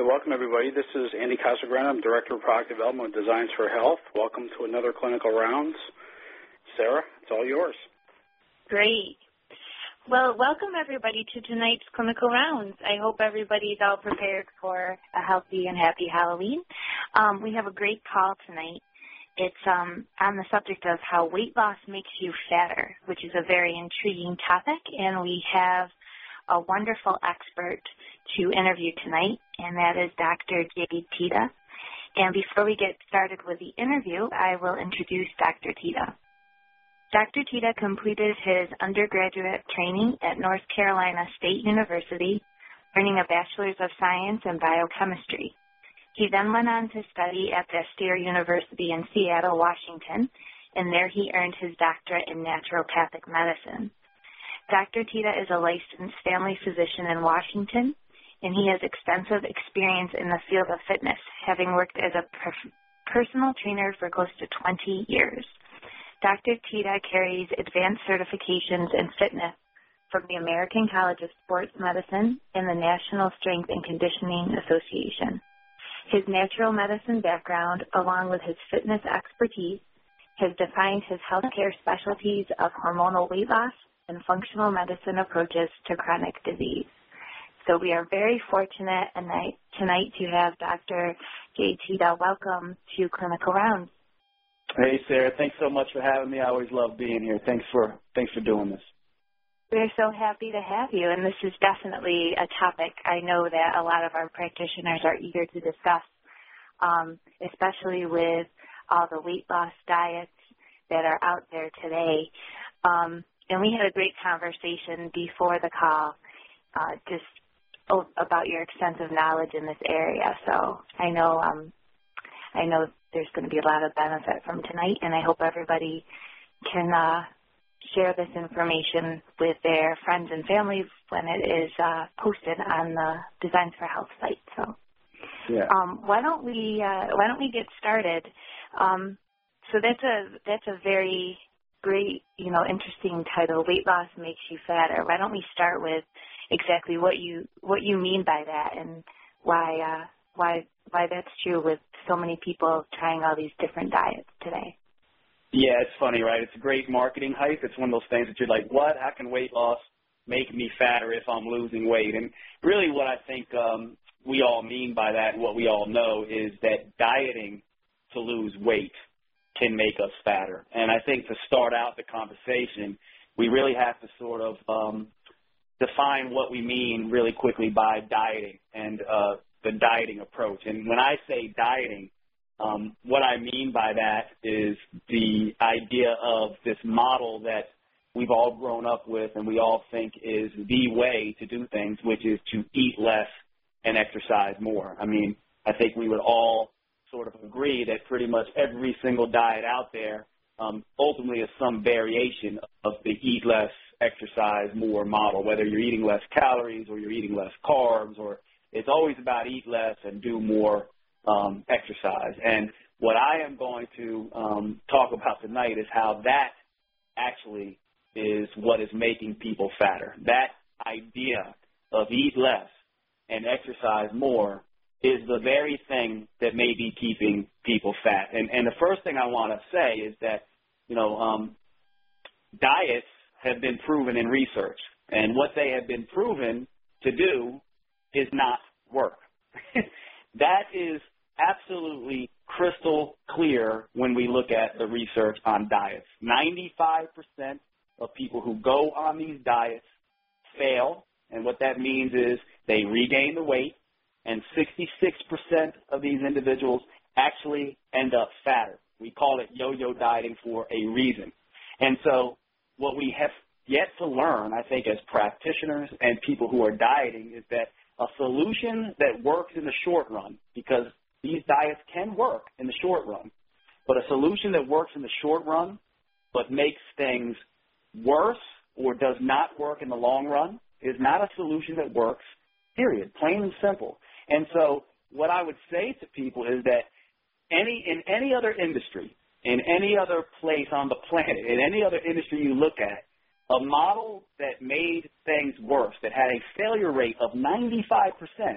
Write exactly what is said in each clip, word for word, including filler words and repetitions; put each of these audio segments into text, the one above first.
welcome everybody. This is Andy Casagrande. I'm Director of Product Development with Designs for Health. Welcome to another Clinical Rounds. Sarah, it's all yours. Great. Well, welcome everybody to tonight's Clinical Rounds. I hope everybody's all prepared for a healthy and happy Halloween. Um, we have a great call tonight. It's um, on the subject of how weight loss makes you fatter, which is a very intriguing topic, and we have a wonderful expert to interview tonight, and that is Doctor Jay Teta. And before we get started with the interview, I will introduce Doctor Teta. Doctor Teta completed his undergraduate training at North Carolina State University, earning a Bachelor's of Science in Biochemistry. He then went on to study at Bastyr University in Seattle, Washington, and there he earned his doctorate in naturopathic medicine. Doctor Teta is a licensed family physician in Washington, and he has extensive experience in the field of fitness, having worked as a per- personal trainer for close to twenty years. Doctor Teta carries advanced certifications in fitness from the American College of Sports Medicine and the National Strength and Conditioning Association. His natural medicine background, along with his fitness expertise, has defined his healthcare specialties of hormonal weight loss and functional medicine approaches to chronic disease. So we are very fortunate tonight to have Doctor Jay Teta. Welcome to Clinical Rounds. Hey, Sarah. Thanks so much for having me. I always love being here. Thanks for thanks for doing this. We're so happy to have you, and this is definitely a topic I know that a lot of our practitioners are eager to discuss, um, especially with all the weight loss diets that are out there today. Um, and we had a great conversation before the call uh, just oh, about your extensive knowledge in this area. So I know um, I know there's going to be a lot of benefit from tonight, and I hope everybody can uh, share this information with their friends and family when it is uh, posted on the Designs for Health site. So, yeah. um, why don't we uh, why don't we get started? Um, so that's a that's a very great, you know, interesting title. Weight loss makes you fatter. Why don't we start with exactly what you what you mean by that and why uh, why why that's true with so many people trying all these different diets today? Yeah, it's funny, right? It's a great marketing hype. It's one of those things that you're like, what? How can weight loss make me fatter if I'm losing weight? And really what I think um, we all mean by that and what we all know is that dieting to lose weight can make us fatter. And I think to start out the conversation, we really have to sort of um, define what we mean really quickly by dieting and uh, the dieting approach. And when I say dieting, Um, what I mean by that is the idea of this model that we've all grown up with and we all think is the way to do things, which is to eat less and exercise more. I mean, I think we would all sort of agree that pretty much every single diet out there um, ultimately is some variation of the eat less, exercise more model, whether you're eating less calories or you're eating less carbs, or it's always about eat less and do more Um, exercise. And what I am going to um, talk about tonight is how that actually is what is making people fatter. That idea of eat less and exercise more is the very thing that may be keeping people fat. And, and the first thing I want to say is that, you know, um, diets have been proven in research, and what they have been proven to do is not work. That is absolutely crystal clear when we look at the research on diets. ninety-five percent of people who go on these diets fail, and what that means is they regain the weight, and sixty-six percent of these individuals actually end up fatter. We call it yo-yo dieting for a reason. And so what we have yet to learn, I think, as practitioners and people who are dieting is that a solution that works in the short run, because these diets can work in the short run, but a solution that works in the short run but makes things worse or does not work in the long run is not a solution that works, period, plain and simple. And so what I would say to people is that any in any other industry, in any other place on the planet, in any other industry you look at, a model that made things worse, that had a failure rate of ninety-five percent,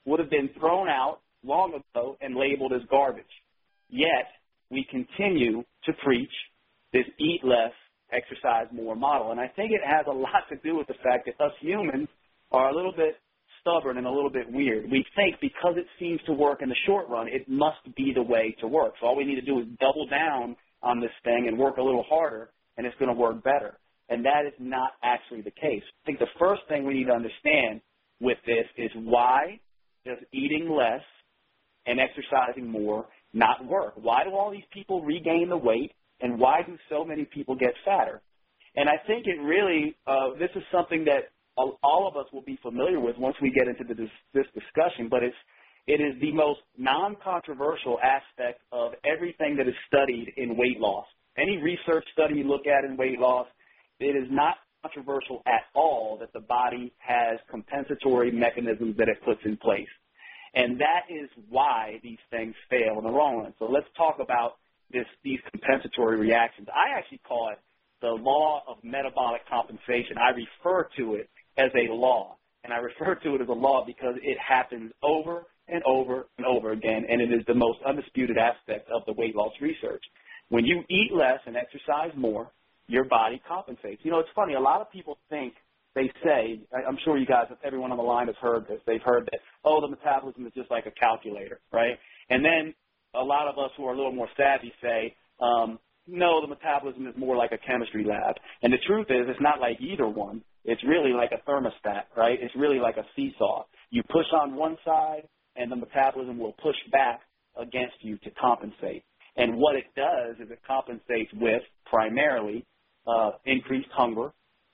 would have been thrown out long ago and labeled as garbage. Yet, we continue to preach this eat less, exercise more model. And I think it has a lot to do with the fact that us humans are a little bit stubborn and a little bit weird. We think because it seems to work in the short run, it must be the way to work. So all we need to do is double down on this thing and work a little harder, and it's going to work better. And that is not actually the case. I think the first thing we need to understand with this is why does eating less and exercising more not work? Why do all these people regain the weight, and why do so many people get fatter? And I think it really, uh, this is something that all of us will be familiar with once we get into the, this, this discussion, but it's, it is the most non-controversial aspect of everything that is studied in weight loss. Any research study you look at in weight loss, it is not controversial at all that the body has compensatory mechanisms that it puts in place. And that is why these things fail in the long run. So let's talk about this, these compensatory reactions. I actually call it the law of metabolic compensation. I refer to it as a law, and I refer to it as a law because it happens over and over and over again, and it is the most undisputed aspect of the weight loss research. When you eat less and exercise more, your body compensates. You know, it's funny. A lot of people think, they say, I'm sure you guys, everyone on the line has heard this. They've heard that, oh, the metabolism is just like a calculator, right? And then a lot of us who are a little more savvy say, um, no, the metabolism is more like a chemistry lab. And the truth is, it's not like either one. It's really like a thermostat, right? It's really like a seesaw. You push on one side, and the metabolism will push back against you to compensate. And what it does is it compensates with primarily uh, increased hunger,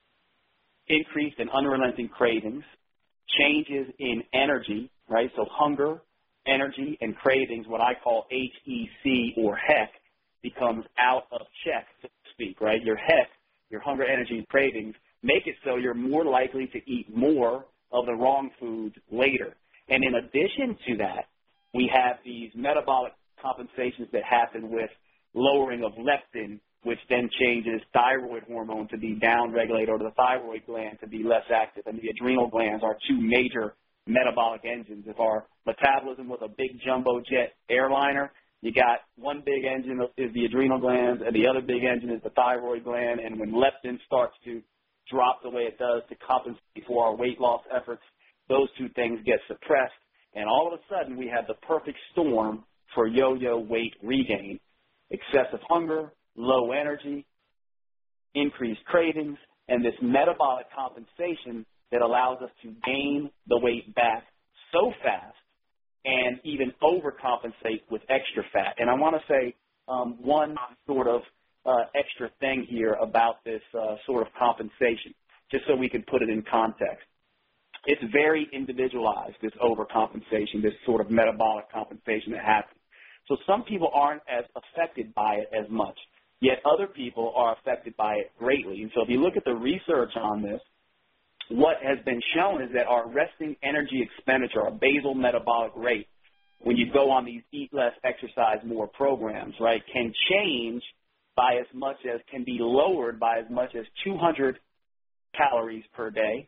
increased and unrelenting cravings, changes in energy, right? So hunger, energy, and cravings, what I call H E C or HEC, becomes out of check, so to speak, right? Your HEC, your hunger, energy, and cravings, make it so you're more likely to eat more of the wrong foods later. And in addition to that, we have these metabolic compensations that happen with lowering of leptin, which then changes thyroid hormone to be downregulated, or the thyroid gland to be less active. And the adrenal glands are two major metabolic engines. If our metabolism was a big jumbo jet airliner, you got one big engine is the adrenal glands, and the other big engine is the thyroid gland. And when leptin starts to drop the way it does to compensate for our weight loss efforts, those two things get suppressed. And all of a sudden, we have the perfect storm for yo-yo weight regain: excessive hunger, low energy, increased cravings, and this metabolic compensation that allows us to gain the weight back so fast and even overcompensate with extra fat. And I want to say um, one sort of uh, extra thing here about this uh, sort of compensation, just so we can put it in context. It's very individualized, this overcompensation, this sort of metabolic compensation that happens. So some people aren't as affected by it as much, yet other people are affected by it greatly. And so if you look at the research on this, what has been shown is that our resting energy expenditure, our basal metabolic rate, when you go on these eat less, exercise more programs, right, can change by as much as, can be lowered by as much as two hundred calories per day,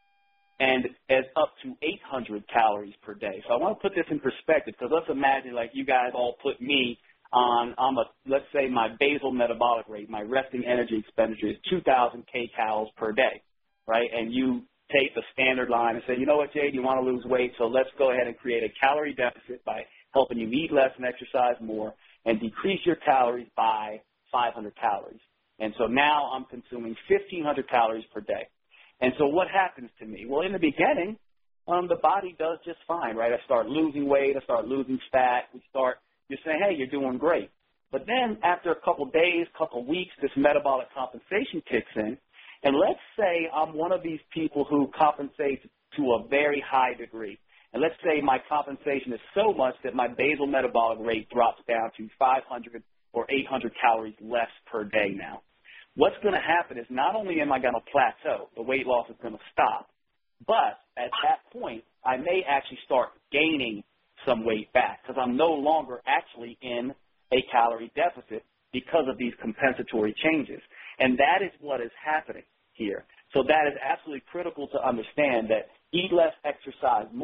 and as up to eight hundred calories per day. So I want to put this in perspective, because let's imagine like you guys all put me on, I'm a, let's say my basal metabolic rate, my resting energy expenditure is two thousand kcals per day, right? And you take the standard line and say, you know what, Jade, you want to lose weight, so let's go ahead and create a calorie deficit by helping you eat less and exercise more and decrease your calories by five hundred calories. And so now I'm consuming fifteen hundred calories per day. And so what happens to me? Well, in the beginning, um, the body does just fine, right? I start losing weight. I start losing fat. We start, you're saying, hey, you're doing great. But then after a couple days, couple weeks, this metabolic compensation kicks in. And let's say I'm one of these people who compensates to a very high degree. And let's say my compensation is so much that my basal metabolic rate drops down to five hundred or eight hundred calories less per day now. What's going to happen is not only am I going to plateau, the weight loss is going to stop, but at that point, I may actually start gaining some weight back because I'm no longer actually in a calorie deficit because of these compensatory changes. And that is what is happening here. So that is absolutely critical to understand, that eat less, exercise more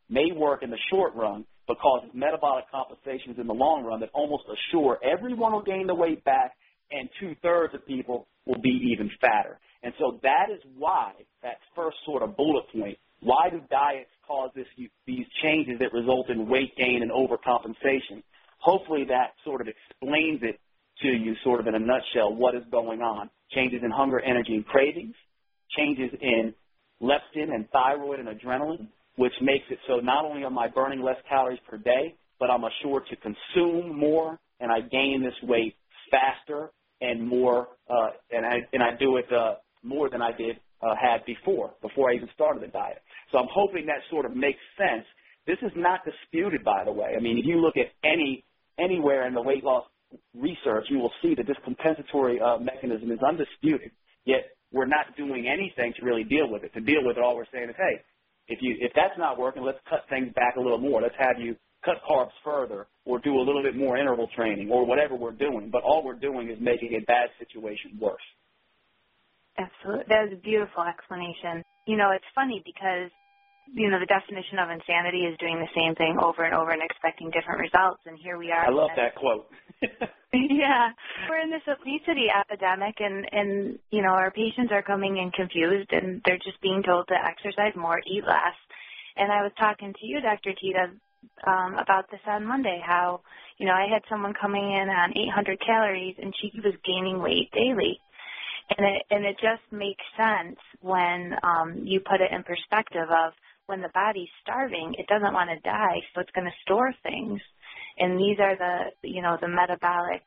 may work in the short run, but causes metabolic complications in the long run that almost assure everyone will gain the weight back and two-thirds of people will be even fatter. And so that is why, that first sort of bullet point, why do diets cause this, these changes that result in weight gain and overcompensation? Hopefully that sort of explains it to you sort of in a nutshell what is going on. Changes in hunger, energy, and cravings, changes in leptin and thyroid and adrenaline, which makes it so not only am I burning less calories per day, but I'm assured to consume more, and I gain this weight faster and more, uh, and I and I do it uh, more than I did uh, had before, before I even started the diet. So I'm hoping that sort of makes sense. This is not disputed, by the way. I mean, if you look at any anywhere in the weight loss research, you will see that this compensatory uh, mechanism is undisputed, yet we're not doing anything to really deal with it. To deal with it, all we're saying is, hey, if you if that's not working, let's cut things back a little more. Let's have you cut carbs further or do a little bit more interval training or whatever we're doing. But all we're doing is making a bad situation worse. Absolutely. That was a beautiful explanation. You know, it's funny because, you know, the definition of insanity is doing the same thing over and over and expecting different results. And here we are. I love that quote. Yeah. We're in this obesity epidemic, and, and, you know, our patients are coming in confused, and they're just being told to exercise more, eat less. And I was talking to you, Doctor Tita, um, about this on Monday, how, you know, I had someone coming in on eight hundred calories, and she was gaining weight daily. And it, and it just makes sense when um, you put it in perspective of when the body's starving, it doesn't want to die, so it's going to store things. And these are the, you know, the metabolic,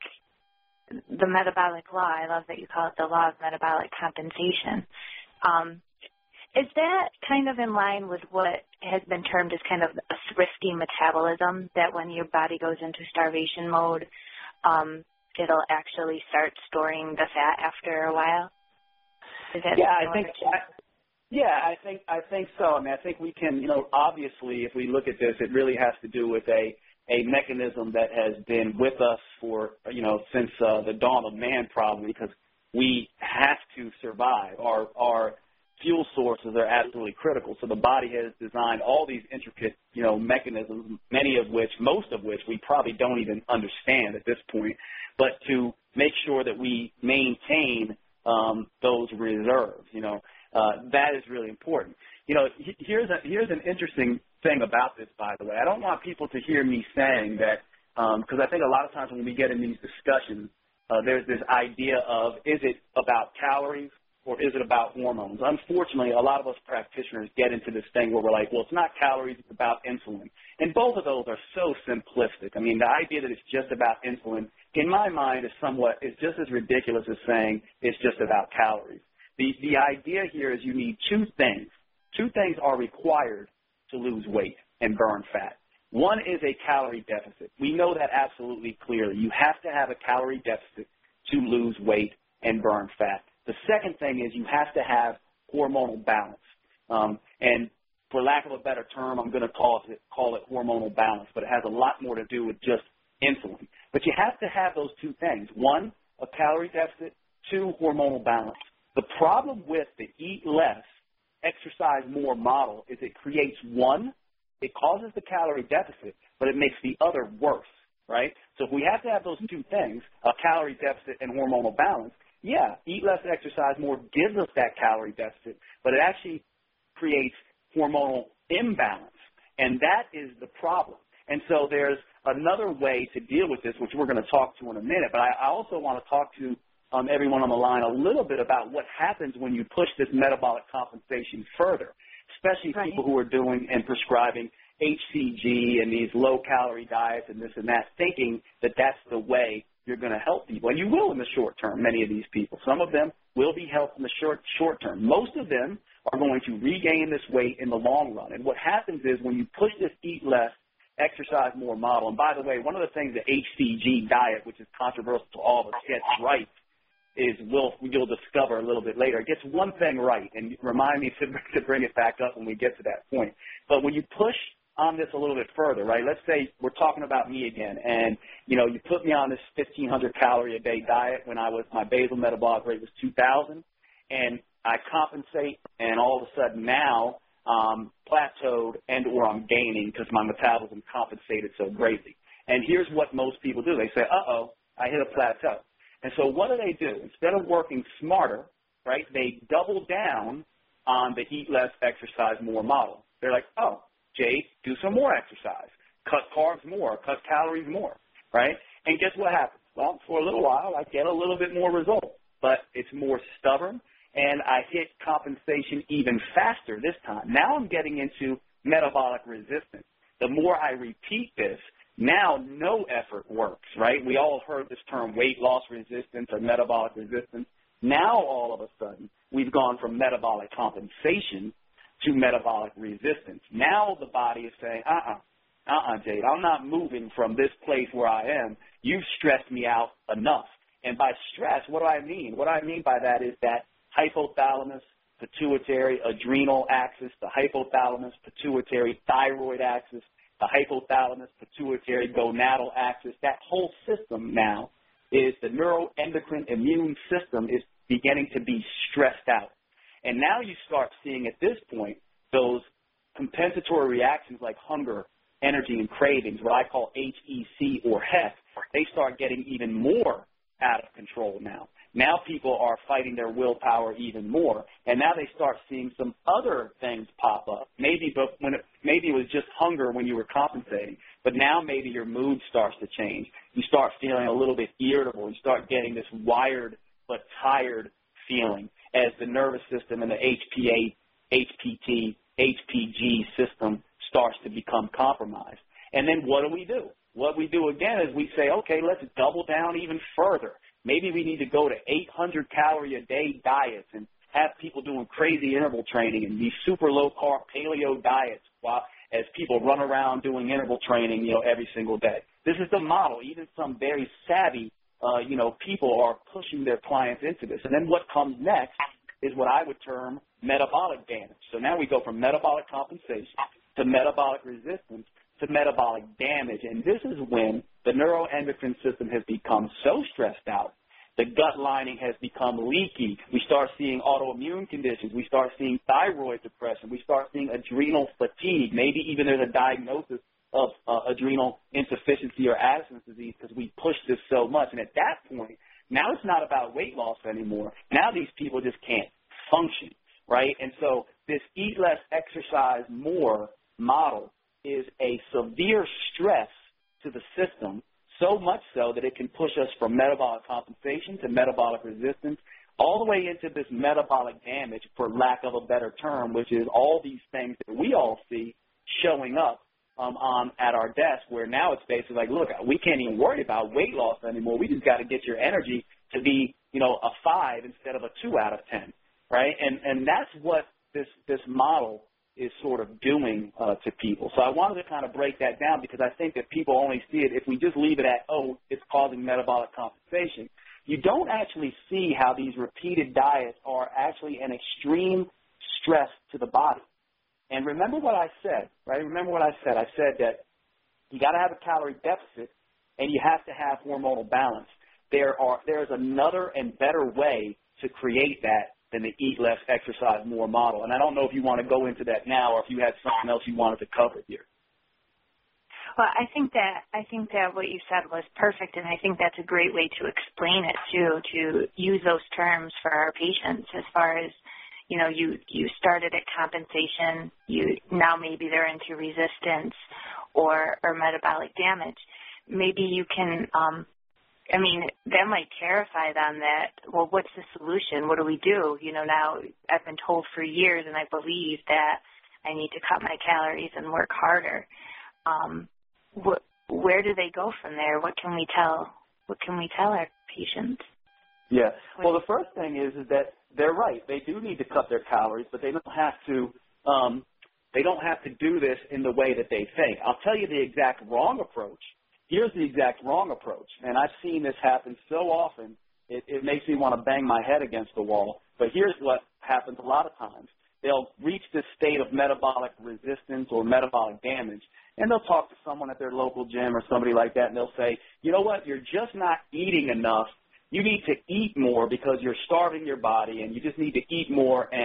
the metabolic law. I love that you call it the law of metabolic compensation. Um, is that kind of in line with what has been termed as kind of a thrifty metabolism, that when your body goes into starvation mode, um, it'll actually start storing the fat after a while? Is that yeah, I think. I, yeah, I think I think so. I mean, I think we can. You know, obviously, if we look at this, it really has to do with a a mechanism that has been with us for, you know, since uh, the dawn of man, probably, because we have to survive. Our our fuel sources are absolutely critical. So the body has designed all these intricate, you know, mechanisms, many of which, most of which, we probably don't even understand at this point, but to make sure that we maintain um, those reserves, you know, uh, that is really important. You know, here's a, here's an interesting thing about this, by the way. I don't want people to hear me saying that, because um, I think a lot of times when we get in these discussions, uh, there's this idea of, is it about calories or is it about hormones? Unfortunately, a lot of us practitioners get into this thing where we're like, well, it's not calories, it's about insulin. And both of those are so simplistic. I mean, the idea that it's just about insulin, in my mind, is somewhat, is just as ridiculous as saying it's just about calories. The, the idea here is you need two things. Two things are required to lose weight and burn fat. One is a calorie deficit. We know that absolutely clearly. You have to have a calorie deficit to lose weight and burn fat. The second thing is you have to have hormonal balance. Um, and for lack of a better term, I'm going to call it, call it hormonal balance, but it has a lot more to do with just insulin. But you have to have those two things. One, a calorie deficit. Two, hormonal balance. The problem with the eat less, exercise more model is it creates one, it causes the calorie deficit, but it makes the other worse, right? So if we have to have those two things, a calorie deficit and hormonal balance, yeah, eat less, exercise more gives us that calorie deficit, but it actually creates hormonal imbalance, and that is the problem. And so there's another way to deal with this, which we're going to talk to in a minute, but I, I also want to talk to Um, everyone on the line a little bit about what happens when you push this metabolic compensation further, especially right. people who are doing and prescribing H C G and these low-calorie diets and this and that, thinking that that's the way you're going to help people. And you will in the short term, many of these people. Some of them will be helped in the short, short term. Most of them are going to regain this weight in the long run. And what happens is when you push this eat less, exercise more model, and by the way, one of the things the H C G diet, which is controversial to all of us, gets right, is we'll, you'll discover a little bit later. It gets one thing right, and remind me to, to bring it back up when we get to that point. But when you push on this a little bit further, right, let's say we're talking about me again, and, you know, you put me on this fifteen hundred calorie a day diet when I was, my basal metabolic rate was two thousand, and I compensate, and all of a sudden now um, plateaued and or I'm gaining because my metabolism compensated so greatly. And here's what most people do. They say, uh-oh, I hit a plateau. And so what do they do? Instead of working smarter, right, they double down on the eat less, exercise more model. They're like, oh, Jade, do some more exercise. Cut carbs more, cut calories more, right? And guess what happens? Well, for a little while, I get a little bit more result, but it's more stubborn, and I hit compensation even faster this time. Now I'm getting into metabolic resistance. The more I repeat this, now no effort works, right? We all heard this term weight loss resistance or metabolic resistance. Now all of a sudden, we've gone from metabolic compensation to metabolic resistance. Now the body is saying, uh-uh, uh-uh, Jade, I'm not moving from this place where I am. You've stressed me out enough. And by stress, what do I mean? What I mean by that is that hypothalamus, pituitary, adrenal axis, the hypothalamus, pituitary, thyroid axis, the hypothalamus, pituitary, gonadal axis, that whole system now is the neuroendocrine immune system is beginning to be stressed out. And now you start seeing at this point those compensatory reactions like hunger, energy, and cravings, what I call H E C or H E C, they start getting even more out of control now. Now people are fighting their willpower even more, and now they start seeing some other things pop up. Maybe, but when it, maybe it was just hunger when you were compensating, but now maybe your mood starts to change. You start feeling a little bit irritable. You start getting this wired but tired feeling as the nervous system and the H P A, H P T, H P G system starts to become compromised. And then what do we do? What we do again is we say, okay, let's double down even further. Maybe we need to go to eight hundred calorie a day diets and have people doing crazy interval training and these super low carb paleo diets while as people run around doing interval training, you know, every single day. This is the model. Even some very savvy, uh, you know, people are pushing their clients into this. And then what comes next is what I would term metabolic damage. So now we go from metabolic compensation to metabolic resistance to metabolic damage. And this is when the neuroendocrine system has become so stressed out, the gut lining has become leaky. We start seeing autoimmune conditions. We start seeing thyroid depression. We start seeing adrenal fatigue. Maybe even there's a diagnosis of uh, adrenal insufficiency or Addison's disease because we push this so much. And at that point, now it's not about weight loss anymore. Now these people just can't function, right? And so this eat less, exercise more model is a severe stress to the system, so much so that it can push us from metabolic compensation to metabolic resistance, all the way into this metabolic damage, for lack of a better term, which is all these things that we all see showing up um, on at our desk, where now it's basically like, look, we can't even worry about weight loss anymore. We just got to get your energy to be, you know, a five instead of a two out of ten, right? And and that's what this this model is sort of doing uh, to people. So I wanted to kind of break that down because I think that people only see it if we just leave it at, oh, it's causing metabolic compensation. You don't actually see how these repeated diets are actually an extreme stress to the body. And remember what I said, right? Remember what I said. I said that you got to have a calorie deficit and you have to have hormonal balance. There are there's another and better way to create that than the eat less, exercise more model. And I don't know if you want to go into that now or if you had something else you wanted to cover here. Well, I think that I think that what you said was perfect, and I think that's a great way to explain it too, to use those terms for our patients as far as, you know, you, you started at compensation, you now maybe they're into resistance or, or metabolic damage. Maybe you can um, I mean, that might terrify them that, well, what's the solution? What do we do? You know, now I've been told for years, and I believe that I need to cut my calories and work harder. Um, wh- where do they go from there? What can we tell? What can we tell our patients? Yeah. Well, the first thing is is that they're right. They do need to cut their calories, but they don't have to. Um, they don't have to do this in the way that they think. I'll tell you the exact wrong approach. Here's the exact wrong approach, and I've seen this happen so often, it, it makes me want to bang my head against the wall. But here's what happens a lot of times. They'll reach this state of metabolic resistance or metabolic damage, and they'll talk to someone at their local gym or somebody like that, and they'll say, you know what, you're just not eating enough. You need to eat more because you're starving your body, and you just need to eat more, and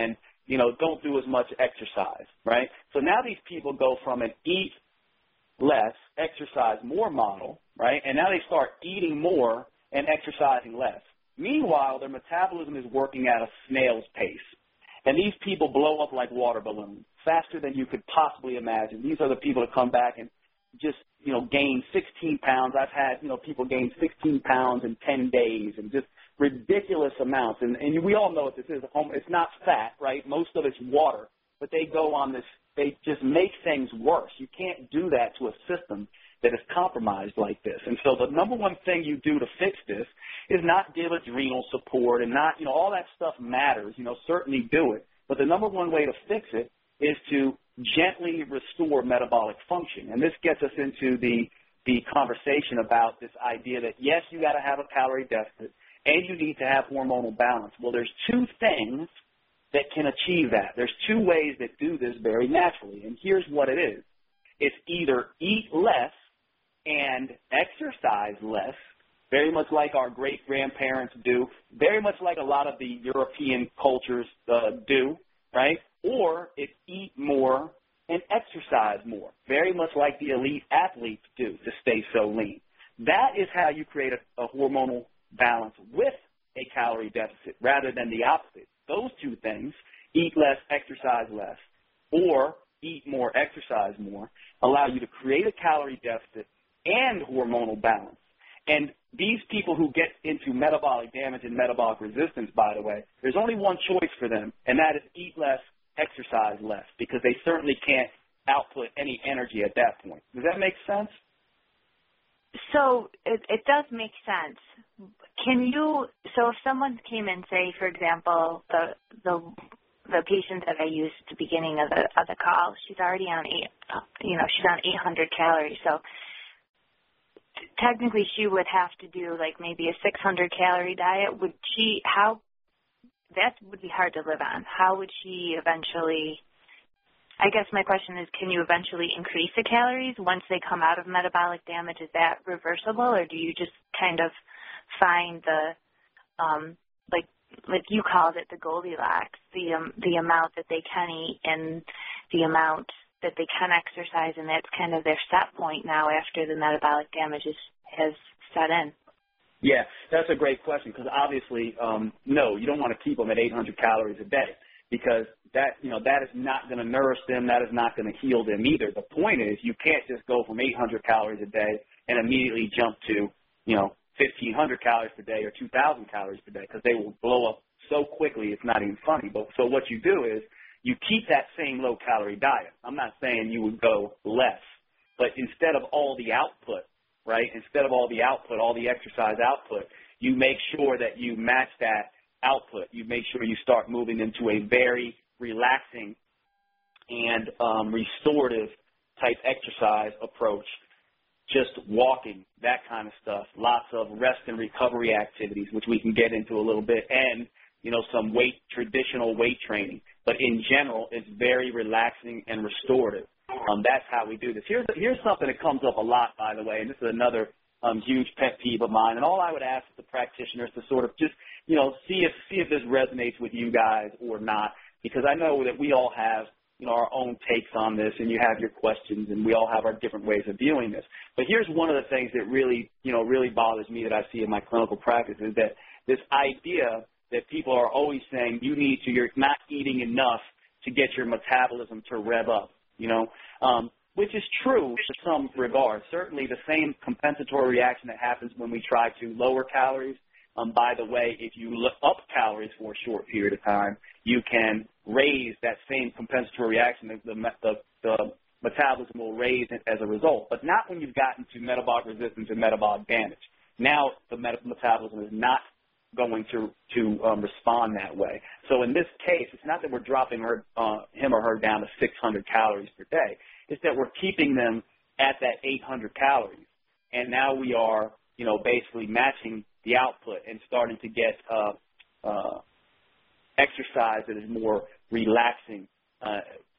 you know, don't do as much exercise, right? So now these people go from an eat less, exercise more model, right? And now they start eating more and exercising less. Meanwhile, their metabolism is working at a snail's pace. And these people blow up like water balloons, faster than you could possibly imagine. These are the people that come back and just, you know, gain sixteen pounds. I've had, you know, people gain sixteen pounds in ten days and just ridiculous amounts. And, and we all know what this is. It's not fat, right? Most of it's water. But they go on this, they just make things worse. You can't do that to a system that is compromised like this. And so the number one thing you do to fix this is not give adrenal support and not, you know, all that stuff matters. You know, certainly do it. But the number one way to fix it is to gently restore metabolic function. And this gets us into the, the conversation about this idea that, yes, you got to have a calorie deficit and you need to have hormonal balance. Well, there's two things that can achieve that. There's two ways that do this very naturally. And here's what it is. It's either eat less and exercise less, very much like our great-grandparents do, very much like a lot of the European cultures uh, do, right? Or it's eat more and exercise more, very much like the elite athletes do to stay so lean. That is how you create a, a hormonal balance with a calorie deficit rather than the opposite. Those two things, eat less, exercise less, or eat more, exercise more, allow you to create a calorie deficit and hormonal balance. And these people who get into metabolic damage and metabolic resistance, by the way, there's only one choice for them, and that is eat less, exercise less, because they certainly can't output any energy at that point. Does that make sense? So it, it does make sense. Can you, so if someone came in, say, for example, the the the patient that I used at the beginning of the of the call, she's already on eight, you know, she's on eight hundred calories. So technically, she would have to do like maybe a six hundred calorie diet. Would she? How? That would be hard to live on. How would she eventually? I guess my question is, can you eventually increase the calories once they come out of metabolic damage? Is that reversible, or do you just kind of find the, um, like like you called it, the Goldilocks, the um, the amount that they can eat and the amount that they can exercise, and that's kind of their set point now after the metabolic damage is, has set in? Yeah, that's a great question because obviously, um, no, you don't want to keep them at eight hundred calories a day because that, you know, that is not going to nourish them. That is not going to heal them either. The point is you can't just go from eight hundred calories a day and immediately jump to, you know, fifteen hundred calories per day or two thousand calories per day because they will blow up so quickly it's not even funny. But so what you do is you keep that same low-calorie diet. I'm not saying you would go less, but instead of all the output, right, instead of all the output, all the exercise output, you make sure that you match that output. You make sure you start moving into a very relaxing and um, restorative type exercise approach, just walking, that kind of stuff, lots of rest and recovery activities, which we can get into a little bit, and, you know, some weight, traditional weight training. But in general, it's very relaxing and restorative. Um, that's how we do this. Here's, here's something that comes up a lot, by the way, and this is another um, huge pet peeve of mine. And all I would ask the practitioners to sort of just, you know, see if see if this resonates with you guys or not, because I know that we all have, you know, our own takes on this, and you have your questions, and we all have our different ways of viewing this. But here's one of the things that really, you know, really bothers me that I see in my clinical practice is that this idea that people are always saying you need to, you're not eating enough to get your metabolism to rev up, you know, um, which is true to some regard. Certainly the same compensatory reaction that happens when we try to lower calories. Um, by the way, if you look up calories for a short period of time, you can raise that same compensatory reaction. The, the, the, the metabolism will raise it as a result, but not when you've gotten to metabolic resistance and metabolic damage. Now the met- metabolism is not going to, to um, respond that way. So in this case, it's not that we're dropping her, uh, him or her down to six hundred calories per day. It's that we're keeping them at that eight hundred calories. And now we are, you know, basically matching the output and starting to get uh, uh, exercise that is more relaxing, uh,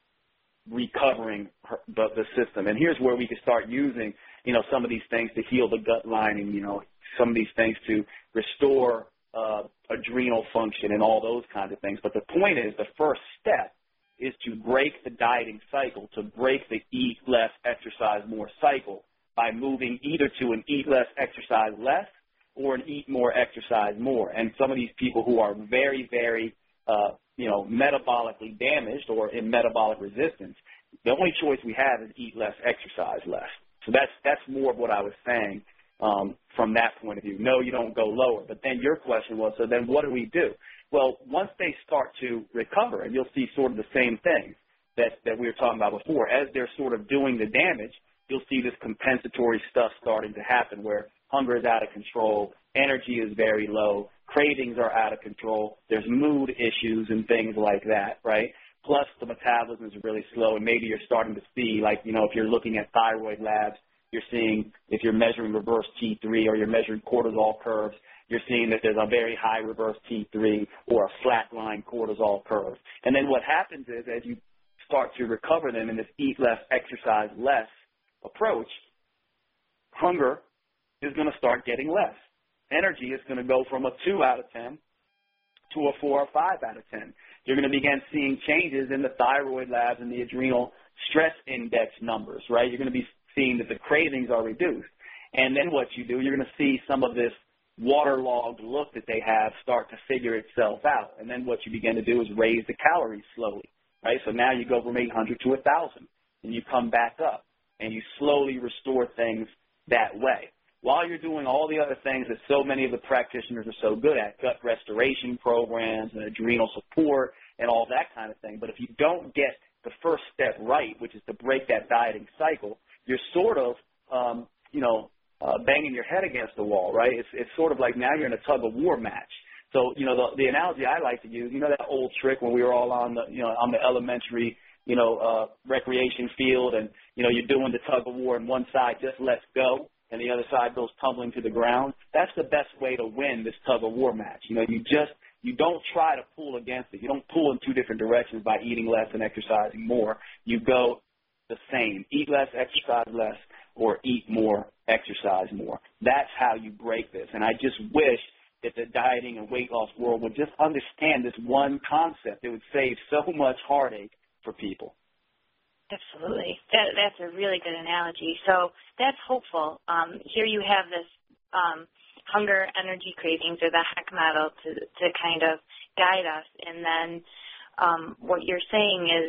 recovering her, the, the system. And here's where we can start using, you know, some of these things to heal the gut lining, you know, some of these things to restore uh, adrenal function and all those kinds of things. But the point is, the first step is to break the dieting cycle, to break the eat less, exercise more cycle by moving either to an eat less, exercise less or an eat more, exercise more. And some of these people who are very, very, uh, you know, metabolically damaged or in metabolic resistance, the only choice we have is eat less, exercise less. So that's that's more of what I was saying um, from that point of view. No, you don't go lower. But then your question was, so then what do we do? Well, once they start to recover, and you'll see sort of the same thing that, that we were talking about before, as they're sort of doing the damage, you'll see this compensatory stuff starting to happen where hunger is out of control, energy is very low, cravings are out of control, there's mood issues and things like that, right? Plus the metabolism is really slow, and maybe you're starting to see, like, you know, if you're looking at thyroid labs, you're seeing, if you're measuring reverse T three or you're measuring cortisol curves, you're seeing that there's a very high reverse T three or a flatline cortisol curve. And then what happens is, as you start to recover them in this eat less, exercise less approach, hunger is going to start getting less. Energy is going to go from a two out of ten to a four or five out of ten. You're going to begin seeing changes in the thyroid labs and the adrenal stress index numbers, right? You're going to be seeing that the cravings are reduced. And then what you do, you're going to see some of this waterlogged look that they have start to figure itself out. And then what you begin to do is raise the calories slowly, right? So now you go from eight hundred to one thousand, and you come back up, and you slowly restore things that way. While you're doing all the other things that so many of the practitioners are so good at, gut restoration programs and adrenal support and all that kind of thing. But if you don't get the first step right, which is to break that dieting cycle, you're sort of, um, you know, uh, banging your head against the wall, right? It's, it's sort of like now you're in a tug-of-war match. So, you know, the, the analogy I like to use, you know that old trick when we were all on the, you know, on the elementary, you know, uh, recreation field and, you know, you're doing the tug-of-war and one side just lets go and the other side goes tumbling to the ground. That's the best way to win this tug-of-war match. You know, you just, you don't try to pull against it. You don't pull in two different directions by eating less and exercising more. You go the same. Eat less, exercise less, or eat more, exercise more. That's how you break this. And I just wish that the dieting and weight loss world would just understand this one concept. It would save so much heartache for people. Absolutely. That, that's a really good analogy. So that's hopeful. Um, here you have this um, hunger, energy cravings, or the HEC model to, to kind of guide us. And then um, what you're saying is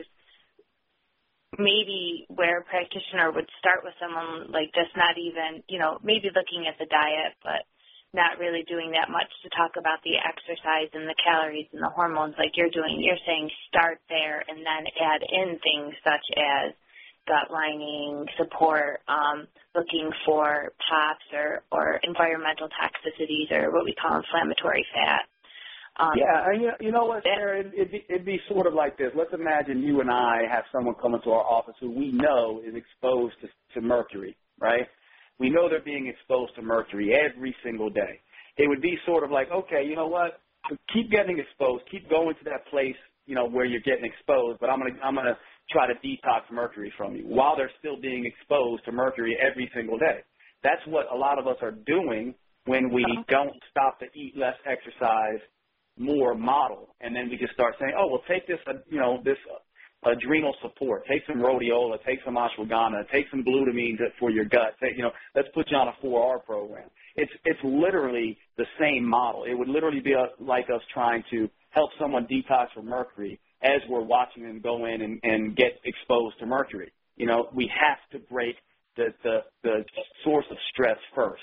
maybe where a practitioner would start with someone like this, not even, you know, maybe looking at the diet, but not really doing that much to talk about the exercise and the calories and the hormones like you're doing. You're saying start there and then add in things such as gut lining, support, um, looking for POPs or, or environmental toxicities or what we call inflammatory fat. Um, yeah, and you, you know what, Sarah, it, it'd, be, it'd be sort of like this. Let's imagine you and I have someone come into our office who we know is exposed to, to mercury, right? We know they're being exposed to mercury every single day. It would be sort of like, okay, you know what? Keep getting exposed. Keep going to that place, you know, where you're getting exposed, but I'm going to I'm going to try to detox mercury from you while they're still being exposed to mercury every single day. That's what a lot of us are doing when we don't stop the eat less, exercise more model, and then we just start saying, oh, well, take this, uh, you know, this uh, adrenal support. Take some rhodiola, take some ashwagandha, take some glutamine for your gut. Take, you know, let's put you on a four R program. It's it's literally the same model. It would literally be a, like us trying to help someone detox from mercury as we're watching them go in and, and get exposed to mercury. You know, we have to break the, the, the source of stress first.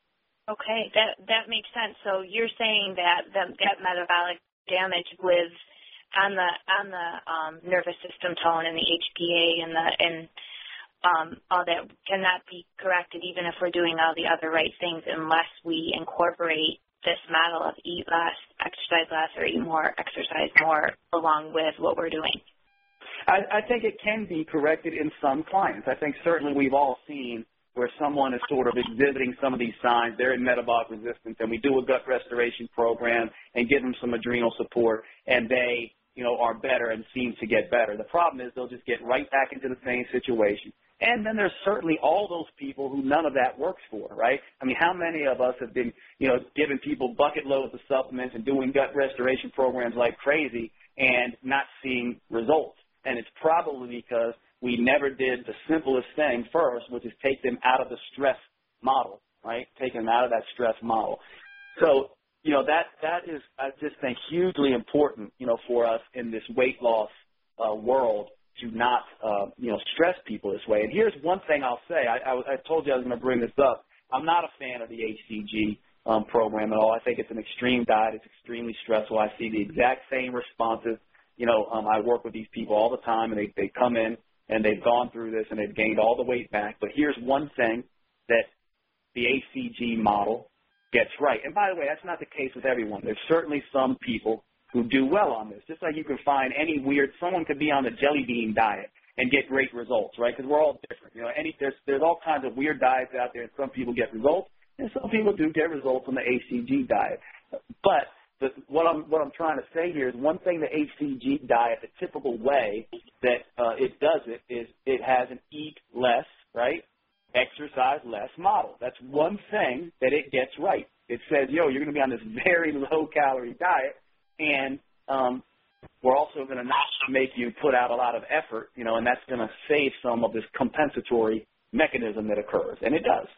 Okay, that that makes sense. So you're saying that the, that metabolic damage with on the on the um, nervous system tone and the H P A and the and um, all that cannot be corrected even if we're doing all the other right things unless we incorporate this model of eat less, exercise less, or eat more, exercise more along with what we're doing. I, I think it can be corrected in some clients. I think certainly we've all seen where someone is sort of exhibiting some of these signs, they're in metabolic resistance, and we do a gut restoration program and give them some adrenal support, and they, you know, are better and seem to get better. The problem is they'll just get right back into the same situation. And then there's certainly all those people who none of that works for, right? I mean, how many of us have been, you know, giving people bucket loads of supplements and doing gut restoration programs like crazy and not seeing results? And it's probably because we never did the simplest thing first, which is take them out of the stress model, right? Take them out of that stress model. So, you know, that that is, I just think, hugely important, you know, for us in this weight loss uh, world to not, uh, you know, stress people this way. And here's one thing I'll say. I, I, I told you I was going to bring this up. I'm not a fan of the H C G um, program at all. I think it's an extreme diet. It's extremely stressful. I see the exact same responses. You know, um, I work with these people all the time, and they, they come in, and they've gone through this, and they've gained all the weight back. But here's one thing that the H C G model gets right. And by the way, that's not the case with everyone. There's certainly some people who do well on this. Just like you can find any weird, someone could be on the jelly bean diet and get great results, right? Because we're all different. You know, any there's there's all kinds of weird diets out there, and some people get results, and some people do get results on the H C G diet. But the, what I'm what I'm trying to say here is one thing the H C G diet, the typical way that uh, it does it is it has an eat less, right, exercise less model. That's one thing that it gets right. It says, yo, you're going to be on this very low-calorie diet, and um, we're also going to not make you put out a lot of effort, you know, and that's going to save some of this compensatory mechanism that occurs, and it does.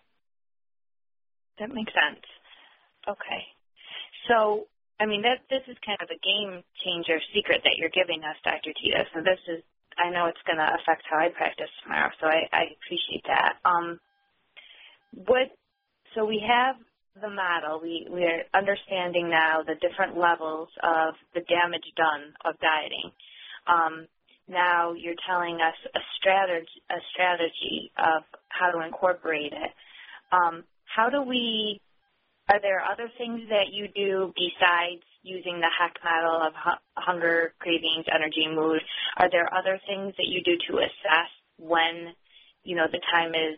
That makes sense. Okay. So, I mean, that this is kind of a game-changer secret that you're giving us, Doctor Tito. So this is, I know it's going to affect how I practice tomorrow, so I, I appreciate that. Um, what? So we have the model. We, we're understanding now the different levels of the damage done of dieting. Um, now you're telling us a strategy, a strategy of how to incorporate it. Um, how do we, are there other things that you do besides using the H E C model of hu- hunger, cravings, energy, mood? Are there other things that you do to assess when, you know, the time is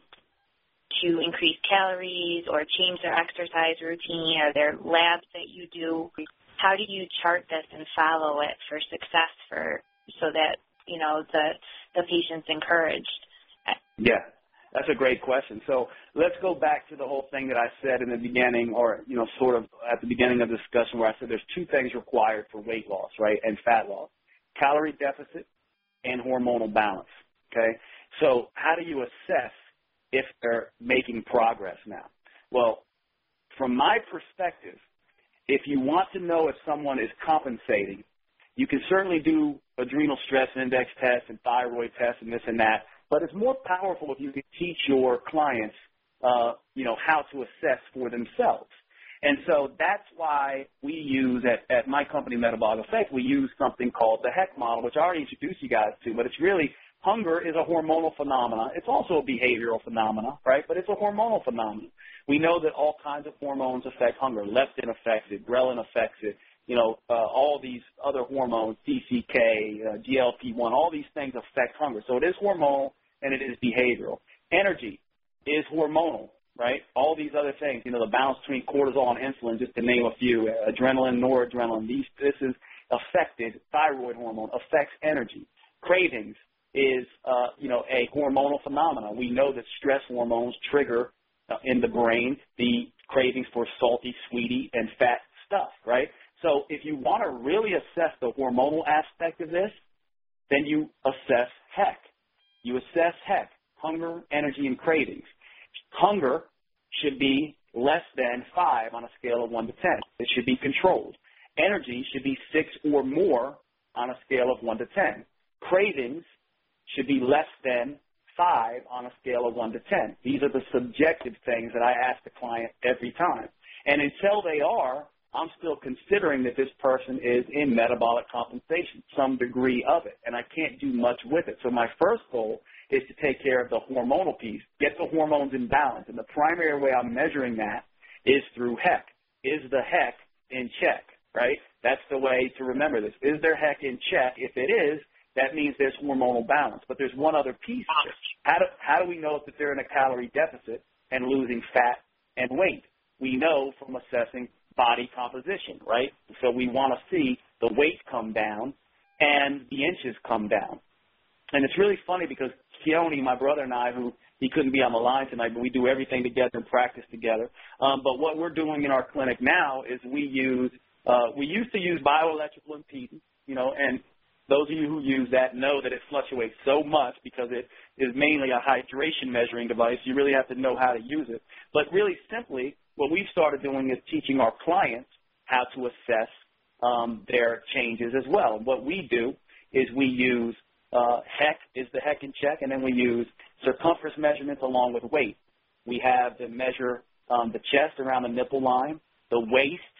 to increase calories or change their exercise routine? Are there labs that you do? How do you chart this and follow it for success for so that, you know, the the patient's encouraged? Yeah, that's a great question. So let's go back to the whole thing that I said in the beginning, or, you know, sort of at the beginning of the discussion where I said there's two things required for weight loss, right, and fat loss: calorie deficit and hormonal balance, okay? So how do you assess if they're making progress now? Well, from my perspective, if you want to know if someone is compensating, you can certainly do adrenal stress index tests and thyroid tests and this and that, but it's more powerful if you can teach your clients, uh, you know, how to assess for themselves. And so that's why we use, at, at my company, Metabolic Effect, we use something called the H E C model, which I already introduced you guys to, but it's really, hunger is a hormonal phenomenon. It's also a behavioral phenomenon, right? But it's a hormonal phenomenon. We know that all kinds of hormones affect hunger. Leptin affects it. Ghrelin affects it. You know, uh, all these other hormones, D C K, uh, G L P one, all these things affect hunger. So it is hormonal and it is behavioral. Energy is hormonal, right? All these other things, you know, the balance between cortisol and insulin, just to name a few, adrenaline, noradrenaline, these, this is affected, thyroid hormone affects energy. Cravings is, uh, you know, a hormonal phenomenon. We know that stress hormones trigger uh, in the brain the cravings for salty, sweety, and fat stuff, right? So if you want to really assess the hormonal aspect of this, then you assess H E C. You assess H E C, hunger, energy, and cravings. Hunger should be less than five on a scale of one to ten. It should be controlled. Energy should be six or more on a scale of one to ten. Cravings should be less than five on a scale of one to ten. These are the subjective things that I ask the client every time. And until they are, I'm still considering that this person is in metabolic compensation, some degree of it, and I can't do much with it. So my first goal is to take care of the hormonal piece, get the hormones in balance, and the primary way I'm measuring that is through H E C. Is the H E C in check, right? That's the way to remember this. Is their H E C in check? If it is, that means there's hormonal balance. But there's one other piece here. How do, how do we know that they're in a calorie deficit and losing fat and weight? We know from assessing body composition, right? So we want to see the weight come down and the inches come down. and it's really funny because Keone, my brother and I, who he couldn't be on the line tonight, but we do everything together and practice together. Um, but what we're doing in our clinic now is we use, uh, we used to use bioelectrical impedance, you know, and those of you who use that know that it fluctuates so much because it is mainly a hydration measuring device. You really have to know how to use it. But really simply, what we've started doing is teaching our clients how to assess um, their changes as well. What we do is we use uh, H E C is the H E C in check, and then we use circumference measurements along with weight. We have to measure um, the chest around the nipple line, the waist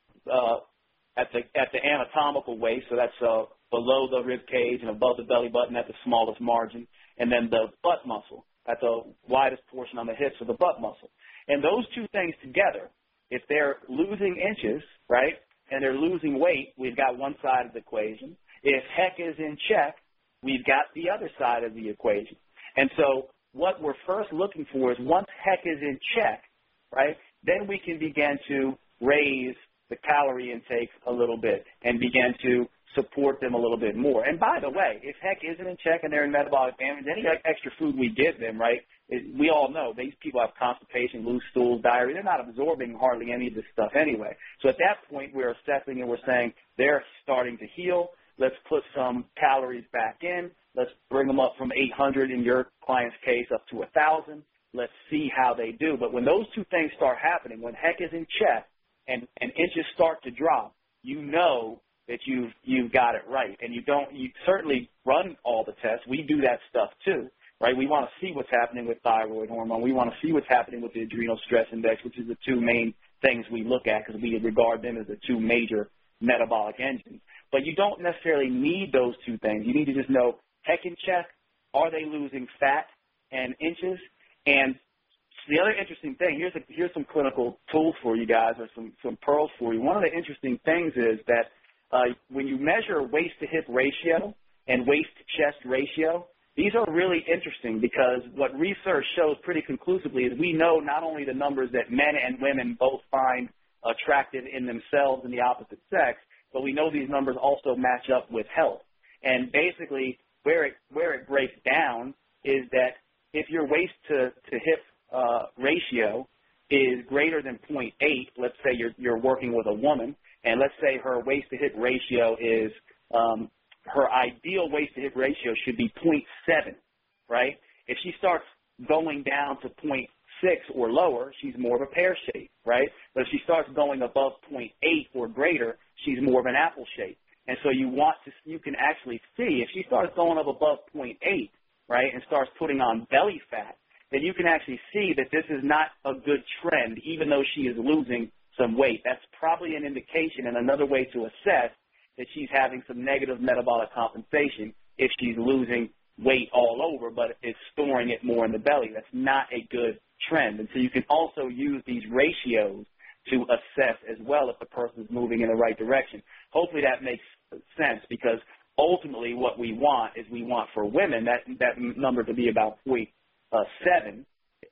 uh, at the at the anatomical waist, so that's uh, below the rib cage and above the belly button at the smallest margin, and then the butt muscle at the widest portion on the hips of the butt muscle. And those two things together, if they're losing inches, right, and they're losing weight, we've got one side of the equation. If H E C is in check, we've got the other side of the equation. And so what we're first looking for is once H E C is in check, right, then we can begin to raise the calorie intake a little bit and begin to support them a little bit more. And by the way, if H E C isn't in check and they're in metabolic damage, any extra food we give them, right, it, we all know these people have constipation, loose stools, diarrhea. They're not absorbing hardly any of this stuff anyway. So at that point, we're assessing and we're saying they're starting to heal. Let's put some calories back in. Let's bring them up from eight hundred in your client's case up to one thousand. Let's see how they do. But when those two things start happening, when H E C is in check and, and inches start to drop, you know that you've, you've got it right. And you don't, you certainly run all the tests. We do that stuff too, right? We want to see what's happening with thyroid hormone. We want to see what's happening with the adrenal stress index, which is the two main things we look at because we regard them as the two major metabolic engines. But you don't necessarily need those two things. You need to just know H E C in check, are they losing fat and inches? And the other interesting thing, here's, a, here's some clinical tools for you guys or some, some pearls for you. One of the interesting things is that uh, when you measure waist-to-hip ratio and waist-to-chest ratio, these are really interesting because what research shows pretty conclusively is we know not only the numbers that men and women both find attractive in themselves and the opposite sex, but we know these numbers also match up with health. And basically where it, where it breaks down is that if your waist to, to hip uh, ratio is greater than zero point eight, let's say you're, you're working with a woman, and let's say her waist to hip ratio is, um, her ideal waist to hip ratio should be zero point seven, right? If she starts going down to zero point six or lower, she's more of a pear shape, right? But if she starts going above zero point eight or greater, she's more of an apple shape. And so you want to, you can actually see if she starts going up above zero point eight, right, and starts putting on belly fat, then you can actually see that this is not a good trend, even though she is losing some weight. That's probably an indication and another way to assess that she's having some negative metabolic compensation if she's losing weight all over, but is storing it more in the belly. That's not a good trend. And so you can also use these ratios to assess as well if the person is moving in the right direction. Hopefully that makes sense because ultimately what we want is we want for women that, that number to be about zero point seven.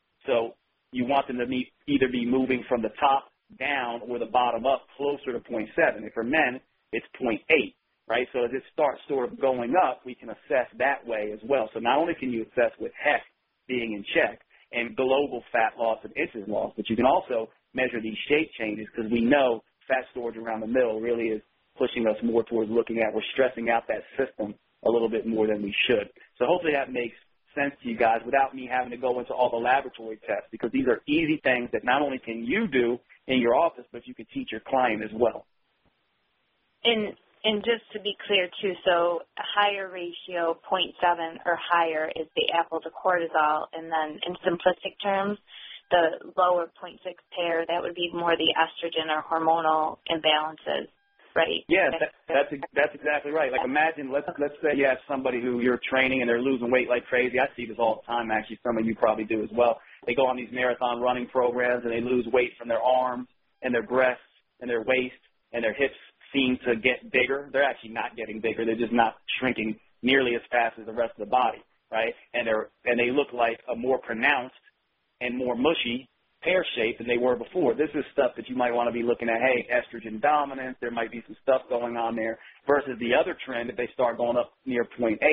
So you want them to be, either be moving from the top down or the bottom up closer to zero point seven. And for men, it's zero point eight, right? So as it starts sort of going up, we can assess that way as well. So not only can you assess with H E C being in check and global fat loss and inches loss, but you can also measure these shape changes because we know fat storage around the middle really is pushing us more towards looking at, we're stressing out that system a little bit more than we should. So hopefully that makes sense to you guys without me having to go into all the laboratory tests because these are easy things that not only can you do in your office, but you can teach your client as well. And and just to be clear, too, so a higher ratio, zero point seven or higher, is the apple to cortisol. And then in simplistic terms, the lower zero point six pair, that would be more the estrogen or hormonal imbalances, right? Yeah, that, that's that's exactly right. Like imagine, let's, let's say you have somebody who you're training and they're losing weight like crazy. I see this all the time, actually. Some of you probably do as well. They go on these marathon running programs and they lose weight from their arms and their breasts and their waist and their hips seem to get bigger. They're actually not getting bigger. They're just not shrinking nearly as fast as the rest of the body, right? And they're and they look like a more pronounced and more mushy pear shape than they were before. This is stuff that you might want to be looking at. Hey, estrogen dominance. There might be some stuff going on there. Versus the other trend, if they start going up near zero point eight,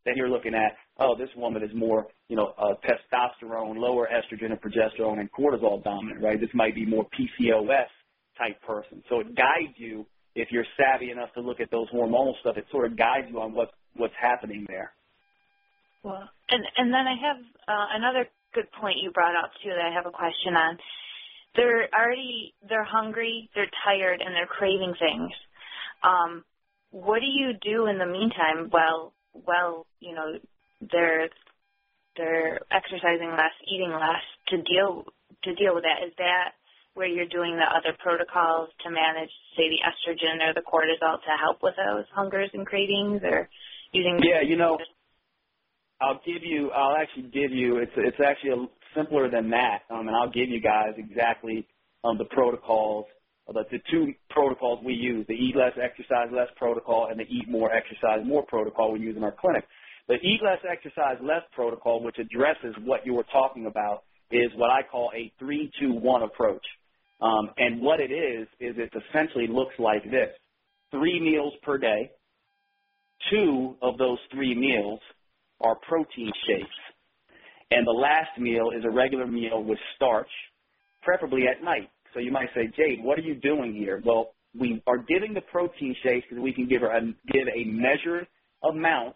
then you're looking at, oh, this woman is more, you know, uh, testosterone, lower estrogen and progesterone and cortisol dominant, right? This might be more P C O S type person. So it guides you, if you're savvy enough to look at those hormonal stuff, it sort of guides you on what, what's happening there. Well, and, and then I have uh, another good point you brought up, too, that I have a question on. They're already, they're hungry, they're tired, and they're craving things. Um, what do you do in the meantime while, while you know, they're, they're exercising less, eating less to deal, to deal with that? Is that where you're doing the other protocols to manage, say, the estrogen or the cortisol to help with those hungers and cravings, or using? Yeah, you know, I'll give you, I'll actually give you, it's it's actually a, simpler than that, um, and I'll give you guys exactly um, the protocols, the, the two protocols we use, the Eat Less, Exercise Less protocol and the Eat More, Exercise More protocol we use in our clinic. The Eat Less, Exercise Less protocol, which addresses what you were talking about, is what I call a three two one approach. Um, and what it is, is it essentially looks like this. Three meals per day. Two of those three meals are protein shakes. And the last meal is a regular meal with starch, preferably at night. So you might say, Jade, what are you doing here? Well, we are giving the protein shakes because we can give, a, give a measured amount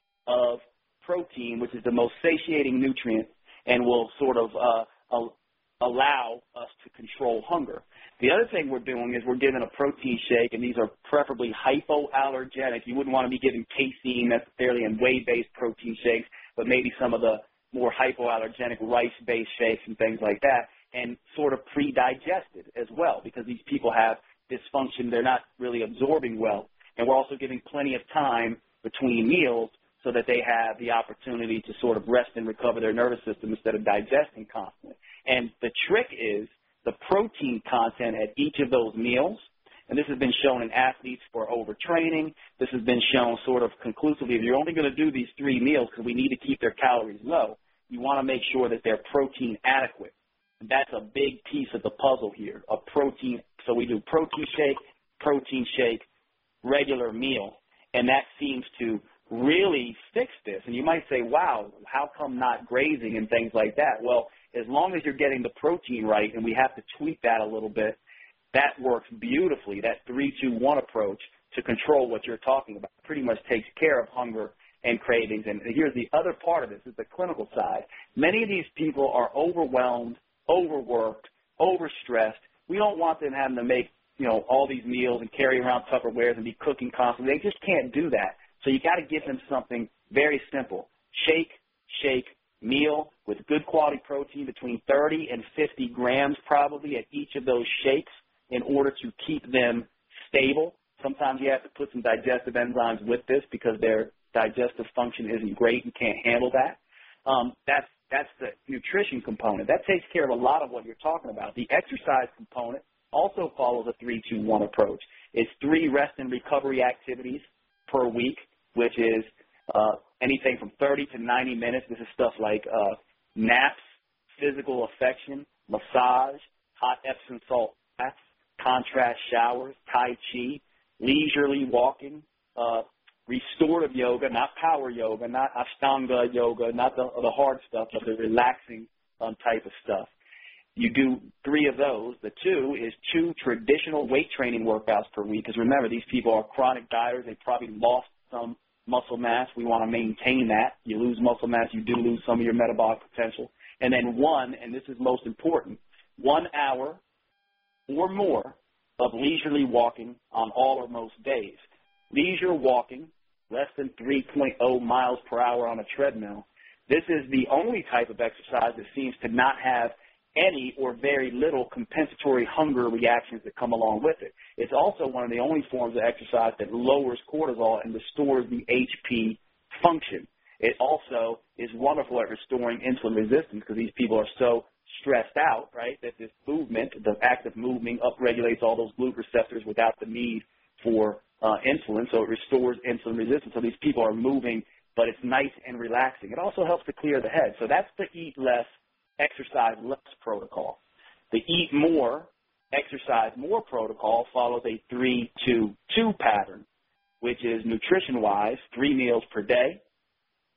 of protein, which is the most satiating nutrient, and will sort of uh, allow us to control hunger. The other thing we're doing is we're giving a protein shake, and these are preferably hypoallergenic. You wouldn't want to be giving casein necessarily and whey-based protein shakes, but maybe some of the more hypoallergenic rice-based shakes and things like that, and sort of pre-digested as well, because these people have dysfunction. They're not really absorbing well. And we're also giving plenty of time between meals so that they have the opportunity to sort of rest and recover their nervous system instead of digesting constantly. And the trick is the protein content at each of those meals, and this has been shown in athletes for overtraining. This has been shown sort of conclusively. If you're only going to do these three meals because we need to keep their calories low, you want to make sure that they're protein adequate. And that's a big piece of the puzzle here, a protein. So we do protein shake, protein shake, regular meal, and that seems to really fix this. And you might say, wow, how come not grazing and things like that? Well, as long as you're getting the protein right, and we have to tweak that a little bit, that works beautifully. That three two one approach to control what you're talking about pretty much takes care of hunger and cravings. And here's the other part of this, is the clinical side. Many of these people are overwhelmed, overworked, overstressed. We don't want them having to make, you know, all these meals and carry around Tupperwares and be cooking constantly. They just can't do that. So you got to give them something very simple. Shake, shake, meal with good quality protein between thirty and fifty grams probably at each of those shakes in order to keep them stable. Sometimes you have to put some digestive enzymes with this because their digestive function isn't great and can't handle that. Um, that's, that's the nutrition component. That takes care of a lot of what you're talking about. The exercise component also follows a three two one approach. It's three rest and recovery activities per week, which is uh, anything from thirty to ninety minutes. This is stuff like uh, naps, physical affection, massage, hot Epsom salt baths, contrast showers, Tai Chi, leisurely walking, uh, restorative yoga, not power yoga, not Ashtanga yoga, not the, the hard stuff, but the relaxing um, type of stuff. You do three of those. The two is two traditional weight training workouts per week, because remember, these people are chronic dieters. They probably lost some muscle mass. We want to maintain that. You lose muscle mass, you do lose some of your metabolic potential. And then one, and this is most important, one hour or more of leisurely walking on all or most days. Leisure walking, less than three point oh miles per hour on a treadmill. This is the only type of exercise that seems to not have any or very little compensatory hunger reactions that come along with it. It's also one of the only forms of exercise that lowers cortisol and restores the H P function. It also is wonderful at restoring insulin resistance because these people are so stressed out, right, that this movement, the act of moving, upregulates all those glucose receptors without the need for uh, insulin, so it restores insulin resistance. So these people are moving, but it's nice and relaxing. It also helps to clear the head. So that's the Eat Less, Exercise Less protocol. The Eat More, Exercise More protocol follows a three two two pattern, which is nutrition-wise, three meals per day,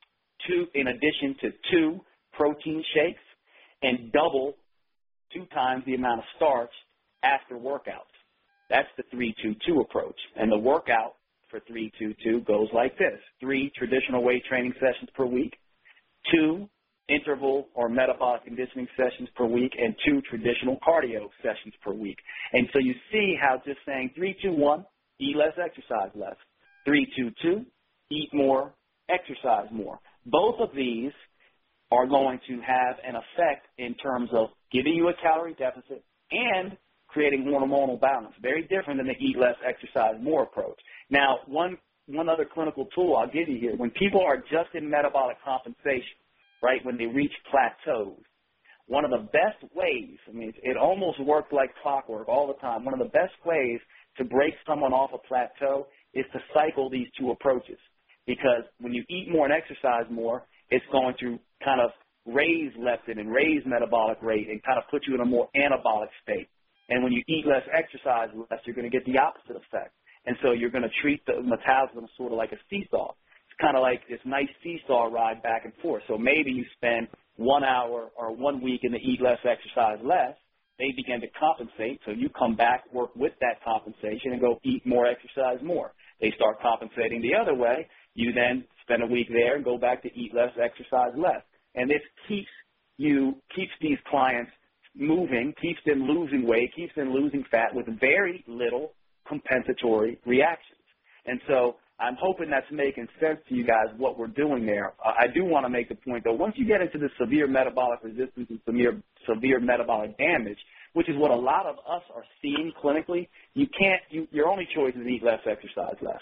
two, in addition to two protein shakes, and double two times the amount of starch after workouts. That's the three two two approach. And the workout for three two two goes like this. Three traditional weight training sessions per week, two interval or metabolic conditioning sessions per week, and two traditional cardio sessions per week. And so you see how just saying three two one, eat less, exercise less. three two two, eat more, exercise more. Both of these are going to have an effect in terms of giving you a calorie deficit and creating hormonal balance. Very different than the eat less, exercise more approach. Now, one one other clinical tool I'll give you here. When people are just in metabolic compensation, right, when they reach plateaus, one of the best ways, I mean, it almost works like clockwork all the time, one of the best ways to break someone off a plateau is to cycle these two approaches. Because when you eat more and exercise more, it's going to kind of raise leptin and raise metabolic rate and kind of put you in a more anabolic state. And when you eat less, exercise less, you're going to get the opposite effect. And so you're going to treat the metabolism sort of like a seesaw. It's kind of like this nice seesaw ride back and forth. So maybe you spend one hour or one week in the eat less, exercise less. They begin to compensate, so you come back, work with that compensation, and go eat more, exercise more. They start compensating the other way. You then spend a week there and go back to eat less, exercise less. And this keeps you, keeps these clients moving, keeps them losing weight, keeps them losing fat with very little compensatory reactions. And so I'm hoping that's making sense to you guys what we're doing there. Uh, I do want to make the point, though, once you get into the severe metabolic resistance and severe, severe metabolic damage, which is what a lot of us are seeing clinically, you can't, you, your only choice is eat less, exercise less.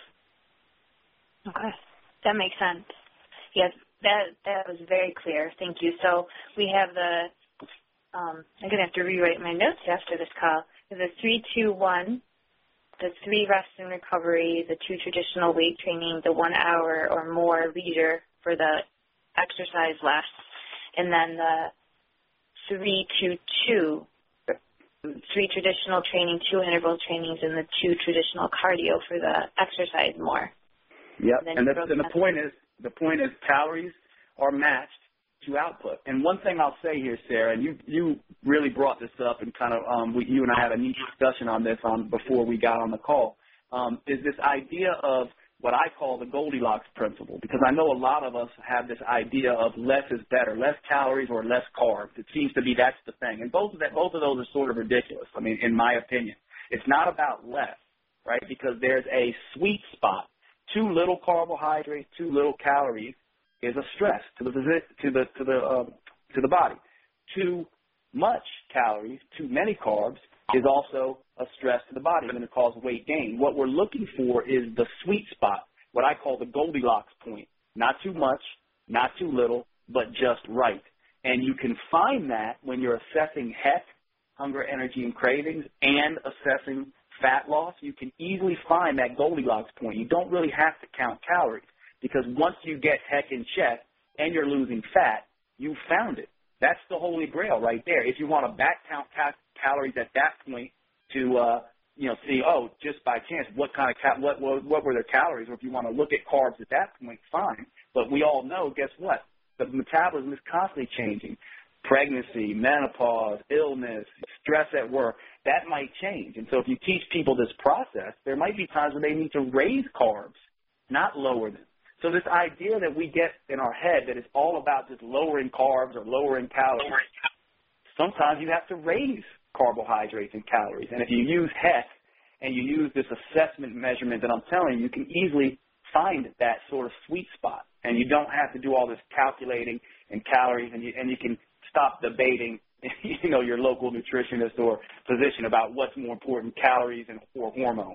Okay, that makes sense. Yes, that that was very clear. Thank you. So we have the, um, I'm going to have to rewrite my notes after this call. There's a three two one, the three rest and recovery, the two traditional weight training, the one hour or more leader for the exercise less, and then the three two two, three traditional training, two interval trainings, and the two traditional cardio for the exercise more. Yep, and, and, the, and the point is, the point is calories are matched to output. And one thing I'll say here, Sarah, and you you really brought this up, and kind of um, we, you and I had a neat discussion on this on before we got on the call, um, is this idea of what I call the Goldilocks principle, because I know a lot of us have this idea of less is better, less calories or less carbs. It seems to be that's the thing, and both of that, both of those are sort of ridiculous. I mean, in my opinion, it's not about less, right? Because there's a sweet spot. Too little carbohydrates, too little calories is a stress to the to the to the uh, to the body. Too much calories, too many carbs is also a stress to the body and it causes weight gain. What we're looking for is the sweet spot, what I call the Goldilocks point. Not too much, not too little, but just right. And you can find that when you're assessing H E C, hunger, energy, and cravings, and assessing fat loss. You can easily find that Goldilocks point. You don't really have to count calories, because once you get H E C in check and you're losing fat, you've found it. That's the holy grail right there. If you want to back count ca- calories at that point to, uh, you know, see, oh, just by chance, what kind of ca- what, what what were their calories? Or if you want to look at carbs at that point, fine. But we all know, guess what? The metabolism is constantly changing. Pregnancy, menopause, illness, stress at work, that might change. And so if you teach people this process, there might be times when they need to raise carbs, not lower them. So this idea that we get in our head that it's all about just lowering carbs or lowering calories, sometimes you have to raise carbohydrates and calories. And if you use H E C and you use this assessment measurement that I'm telling you, you can easily find that sort of sweet spot. And you don't have to do all this calculating and calories, and you, and you can stop debating, you know, your local nutritionist or physician about what's more important, calories and or hormones.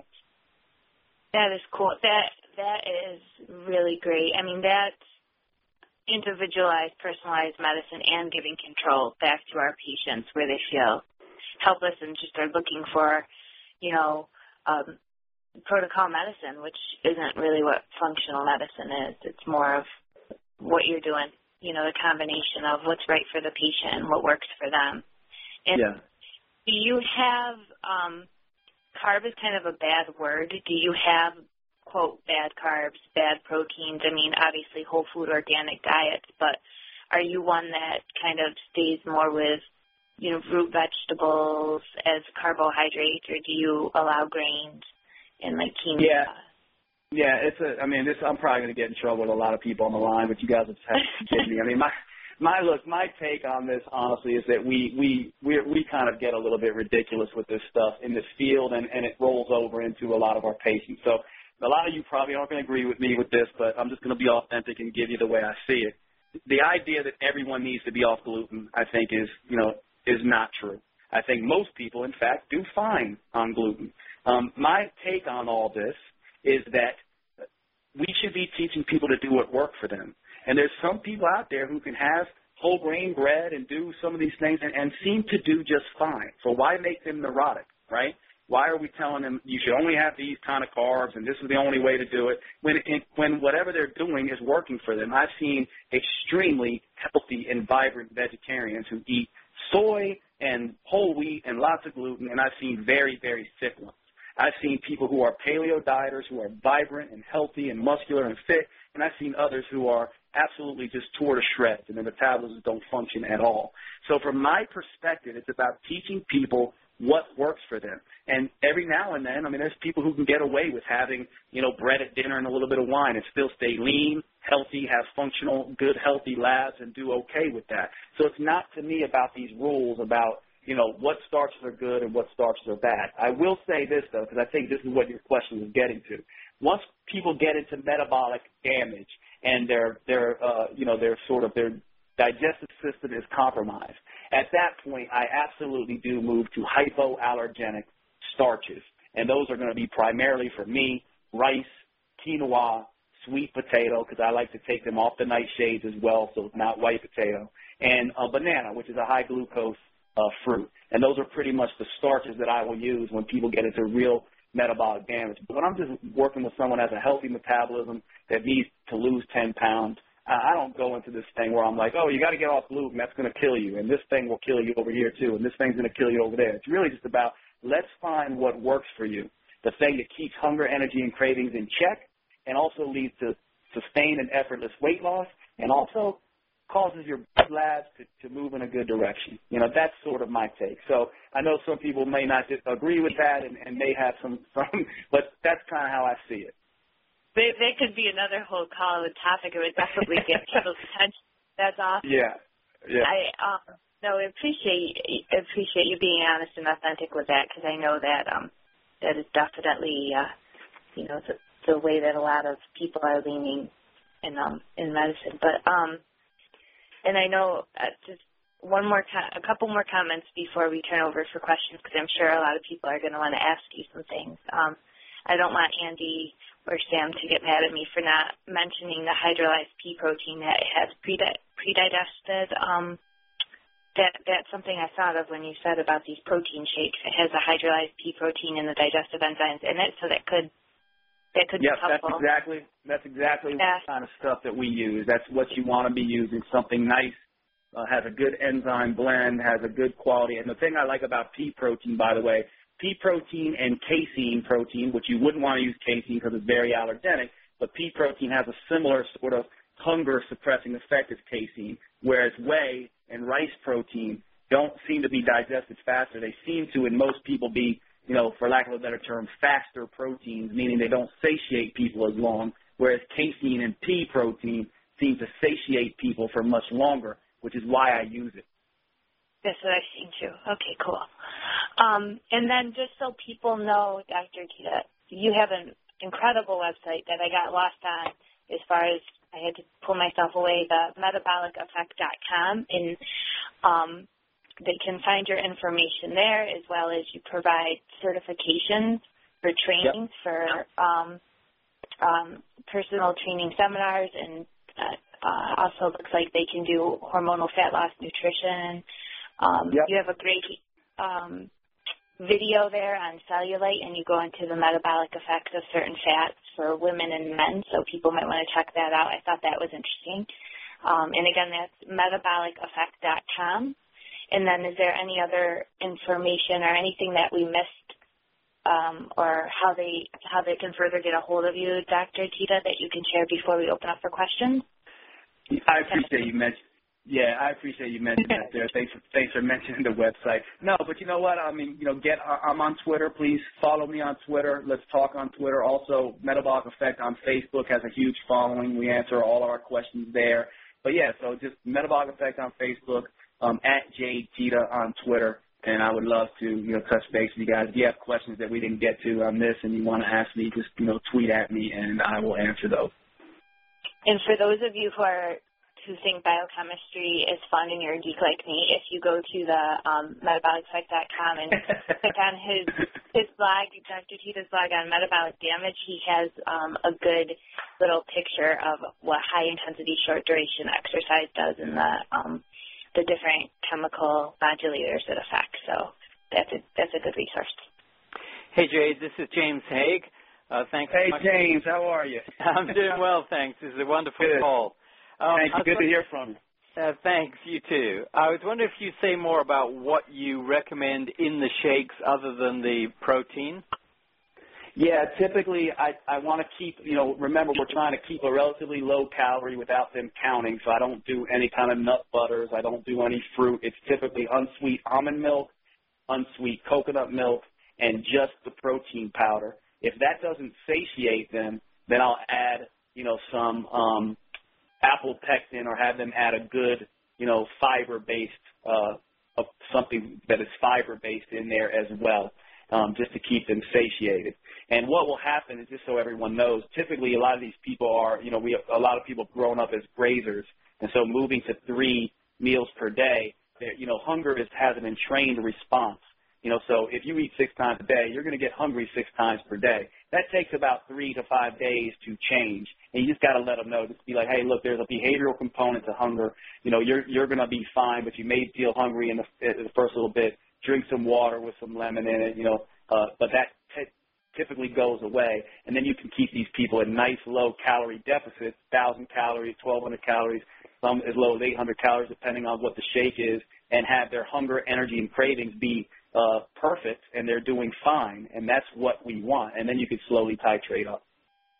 That is cool. That that is really great. I mean, that's individualized, personalized medicine and giving control back to our patients where they feel helpless and just are looking for, you know, um, protocol medicine, which isn't really what functional medicine is. It's more of what you're doing, you know, the combination of what's right for the patient and what works for them. And yeah. Do you have, um, carb is kind of a bad word. Do you have quote, bad carbs, bad proteins. I mean, obviously whole food organic diets, but are you one that kind of stays more with, you know, root vegetables as carbohydrates, or do you allow grains and like quinoa? Yeah. Yeah, it's a, I mean, this, I'm probably going to get in trouble with a lot of people on the line, but you guys will just have to forgive me. I mean, my, my, look, my take on this, honestly, is that we, we, we, we kind of get a little bit ridiculous with this stuff in this field, and, and it rolls over into a lot of our patients. So a lot of you probably aren't going to agree with me with this, but I'm just going to be authentic and give you the way I see it. The idea that everyone needs to be off gluten, I think, is, you know, is not true. I think most people, in fact, do fine on gluten. Um, my take on all this is that we should be teaching people to do what works for them. And there's some people out there who can have whole grain bread and do some of these things and, and seem to do just fine. So why make them neurotic, right? Why are we telling them you should only have these kind of carbs and this is the only way to do it when, when whatever they're doing is working for them? I've seen extremely healthy and vibrant vegetarians who eat soy and whole wheat and lots of gluten, and I've seen very, very sick ones. I've seen people who are paleo dieters who are vibrant and healthy and muscular and fit, and I've seen others who are absolutely just tore to shreds and their metabolisms don't function at all. So from my perspective, it's about teaching people what works for them. And every now and then, I mean, there's people who can get away with having, you know, bread at dinner and a little bit of wine and still stay lean, healthy, have functional, good, healthy labs and do okay with that. So it's not to me about these rules about, you know, what starches are good and what starches are bad. I will say this, though, because I think this is what your question is getting to. Once people get into metabolic damage and their, their uh, you know, their sort of their digestive system is compromised, at that point, I absolutely do move to hypoallergenic starches. And those are going to be primarily, for me, rice, quinoa, sweet potato, because I like to take them off the nightshades as well, so it's not white potato, and a banana, which is a high glucose Uh, fruit. And those are pretty much the starches that I will use when people get into real metabolic damage. But when I'm just working with someone that has a healthy metabolism that needs to lose ten pounds, I don't go into this thing where I'm like, oh, you got to get off gluten, that's going to kill you, and this thing will kill you over here too, and this thing's going to kill you over there. It's really just about let's find what works for you, the thing that keeps hunger, energy, and cravings in check and also leads to sustained and effortless weight loss and also causes your blood labs to, to move in a good direction. You know, that's sort of my take. So I know some people may not agree with that and, and may have some, some, but that's kind of how I see it. There, there could be another whole call of topic. It would definitely get people's attention. That's awesome. Yeah, yeah. I um, no, I appreciate appreciate you being honest and authentic with that, because I know that um, that is definitely uh, you know the, the way that a lot of people are leaning in um in medicine, but um. And I know uh, just one more, co- a couple more comments before we turn over for questions, because I'm sure a lot of people are going to want to ask you some things. Um, I don't want Andy or Sam to get mad at me for not mentioning the hydrolyzed pea protein that has pre- pre-digested. Um, that that's something I thought of when you said about these protein shakes. It has a hydrolyzed pea protein and the digestive enzymes in it, so that could that could yep, be helpful. that's exactly that's exactly yeah. the kind of stuff that we use. That's what you want to be using, something nice, uh, has a good enzyme blend, has a good quality. And the thing I like about pea protein, by the way, pea protein and casein protein, which you wouldn't want to use casein because it's very allergenic, but pea protein has a similar sort of hunger-suppressing effect as casein, whereas whey and rice protein don't seem to be digested faster. They seem to, in most people, be, you know, for lack of a better term, faster proteins, meaning they don't satiate people as long, whereas casein and pea protein seem to satiate people for much longer, which is why I use it. That's what I've seen too. Okay, cool. Um, and then just so people know, Doctor Gita, you have an incredible website that I got lost on as far as I had to pull myself away, the metabolic effect dot com, and um, they can find your information there, as well as you provide certifications for trainings, yep. for um, um, personal training seminars, and uh, uh, also looks like they can do hormonal fat loss nutrition. Um, yep. You have a great um, video there on cellulite, and you go into the metabolic effects of certain fats for women and men, so people might want to check that out. I thought that was interesting. Um, and again, that's metabolic effect dot com. And then is there any other information or anything that we missed um, or how they how they can further get a hold of you, Doctor Tita, that you can share before we open up for questions? I appreciate you mentioning. Yeah, I appreciate you mentioning that there. Thanks for, thanks for mentioning the website. No, but you know what? I mean, you know, get. I'm on Twitter. Please follow me on Twitter. Let's talk on Twitter. Also, Metabolic Effect on Facebook has a huge following. We answer all of our questions there. But yeah, so just Metabolic Effect on Facebook, um, at Jade Tita on Twitter, and I would love to, you know, touch base with you guys. If you have questions that we didn't get to on this and you want to ask me, just, you know, tweet at me and I will answer those. And for those of you who are who think biochemistry is fun and you're a geek like me, if you go to the um, metabolic effect dot com and click on his his blog, Doctor Tita's blog on metabolic damage, he has um, a good little picture of what high-intensity, short-duration exercise does and the um, the different chemical modulators it affects. So that's a, that's a good resource. Hey, Jade, this is James Haig. Uh, thanks. Hey, so much. James, how are you? I'm doing well, thanks. This is a wonderful Good. call. Um, Thank you. Good to hear from you. Uh, thanks, you too. I was wondering if you'd say more about what you recommend in the shakes other than the protein. Yeah, typically I, I want to keep, you know, remember we're trying to keep a relatively low calorie without them counting, so I don't do any kind of nut butters. I don't do any fruit. It's typically unsweet almond milk, unsweet coconut milk, and just the protein powder. If that doesn't satiate them, then I'll add, you know, some um, apple pectin or have them add a good, you know, fiber-based, uh, of something that is fiber-based in there as well, um, just to keep them satiated. And what will happen is, just so everyone knows, typically a lot of these people are, you know, we have a lot of people have grown up as grazers, and so moving to three meals per day, you know, hunger is, has an entrained response. You know, so if you eat six times a day, you're going to get hungry six times per day. That takes about three to five days to change, and you just got to let them know. Just be like, hey, look, there's a behavioral component to hunger. You know, you're you're going to be fine, but you may feel hungry in the, in the first little bit. Drink some water with some lemon in it. You know, uh, but that t- typically goes away, and then you can keep these people at nice low calorie deficits, one thousand calories, twelve hundred calories, some as low as eight hundred calories, depending on what the shake is, and have their hunger, energy, and cravings be Uh, perfect, and they're doing fine, and that's what we want. And then you could slowly titrate up.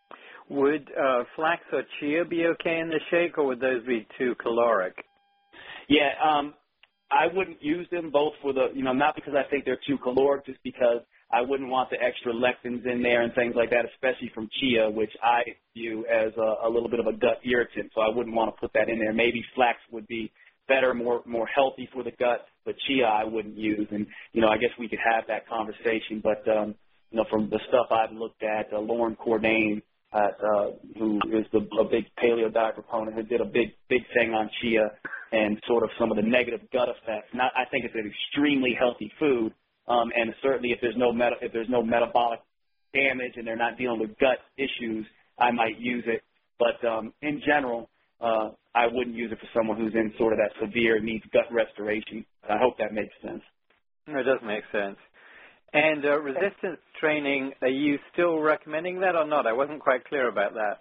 Would uh, flax or chia be okay in the shake, or would those be too caloric? Yeah, um, I wouldn't use them both for the, you know, not because I think they're too caloric, just because I wouldn't want the extra lectins in there and things like that, especially from chia, which I view as a, a little bit of a gut irritant, so I wouldn't want to put that in there. Maybe flax would be better, more more healthy for the gut, but chia I wouldn't use. And, you know, I guess we could have that conversation. But, um, you know, from the stuff I've looked at, uh, Lauren Cordain, uh, uh, who is the, a big paleo diet proponent, who did a big, big thing on chia and sort of some of the negative gut effects. Not, I think it's an extremely healthy food, um, and certainly if there's no meta, if there's no metabolic damage and they're not dealing with gut issues, I might use it. But um, in general, uh, I wouldn't use it for someone who's in sort of that severe needs gut restoration. I hope that makes sense. It does make sense. And uh, resistance training, are you still recommending that or not? I wasn't quite clear about that.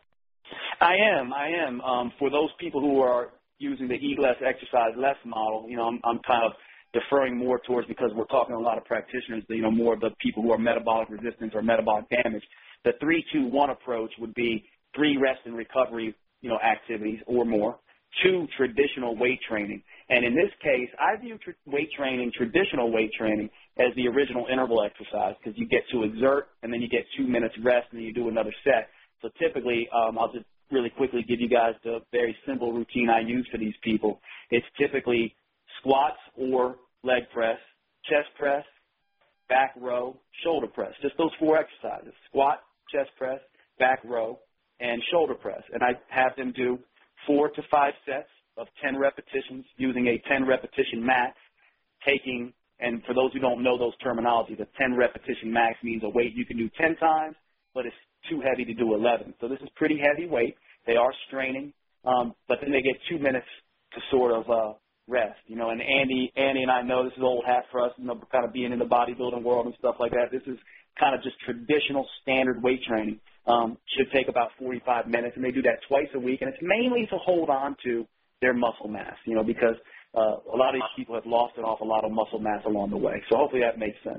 I am. I am. Um, for those people who are using the eat less, exercise less model, you know, I'm, I'm kind of deferring more towards, because we're talking to a lot of practitioners, you know, more of the people who are metabolic resistance or metabolic damage. The three two one approach would be three rest and recovery, you know, activities or more. Two, traditional weight training. And in this case, I view tra- weight training, traditional weight training, as the original interval exercise, because you get to exert and then you get two minutes rest and then you do another set. So typically, um, I'll just really quickly give you guys the very simple routine I use for these people. It's typically squats or leg press, chest press, back row, shoulder press. Just those four exercises: squat, chest press, back row, and shoulder press. And I have them do four to five sets of ten repetitions using a ten repetition max, taking, and for those who don't know those terminologies, a ten repetition max means a weight you can do ten times, but it's too heavy to do eleven. So this is pretty heavy weight. They are straining, um, but then they get two minutes to sort of uh, rest. You know, and Andy, Andy and I know this is old hat for us, you know, kind of being in the bodybuilding world and stuff like that. This is kind of just traditional standard weight training. Um, should take about forty-five minutes, and they do that twice a week, and it's mainly to hold on to their muscle mass, you know, because uh, a lot of these people have lost an awful lot of muscle mass along the way. So hopefully that makes sense.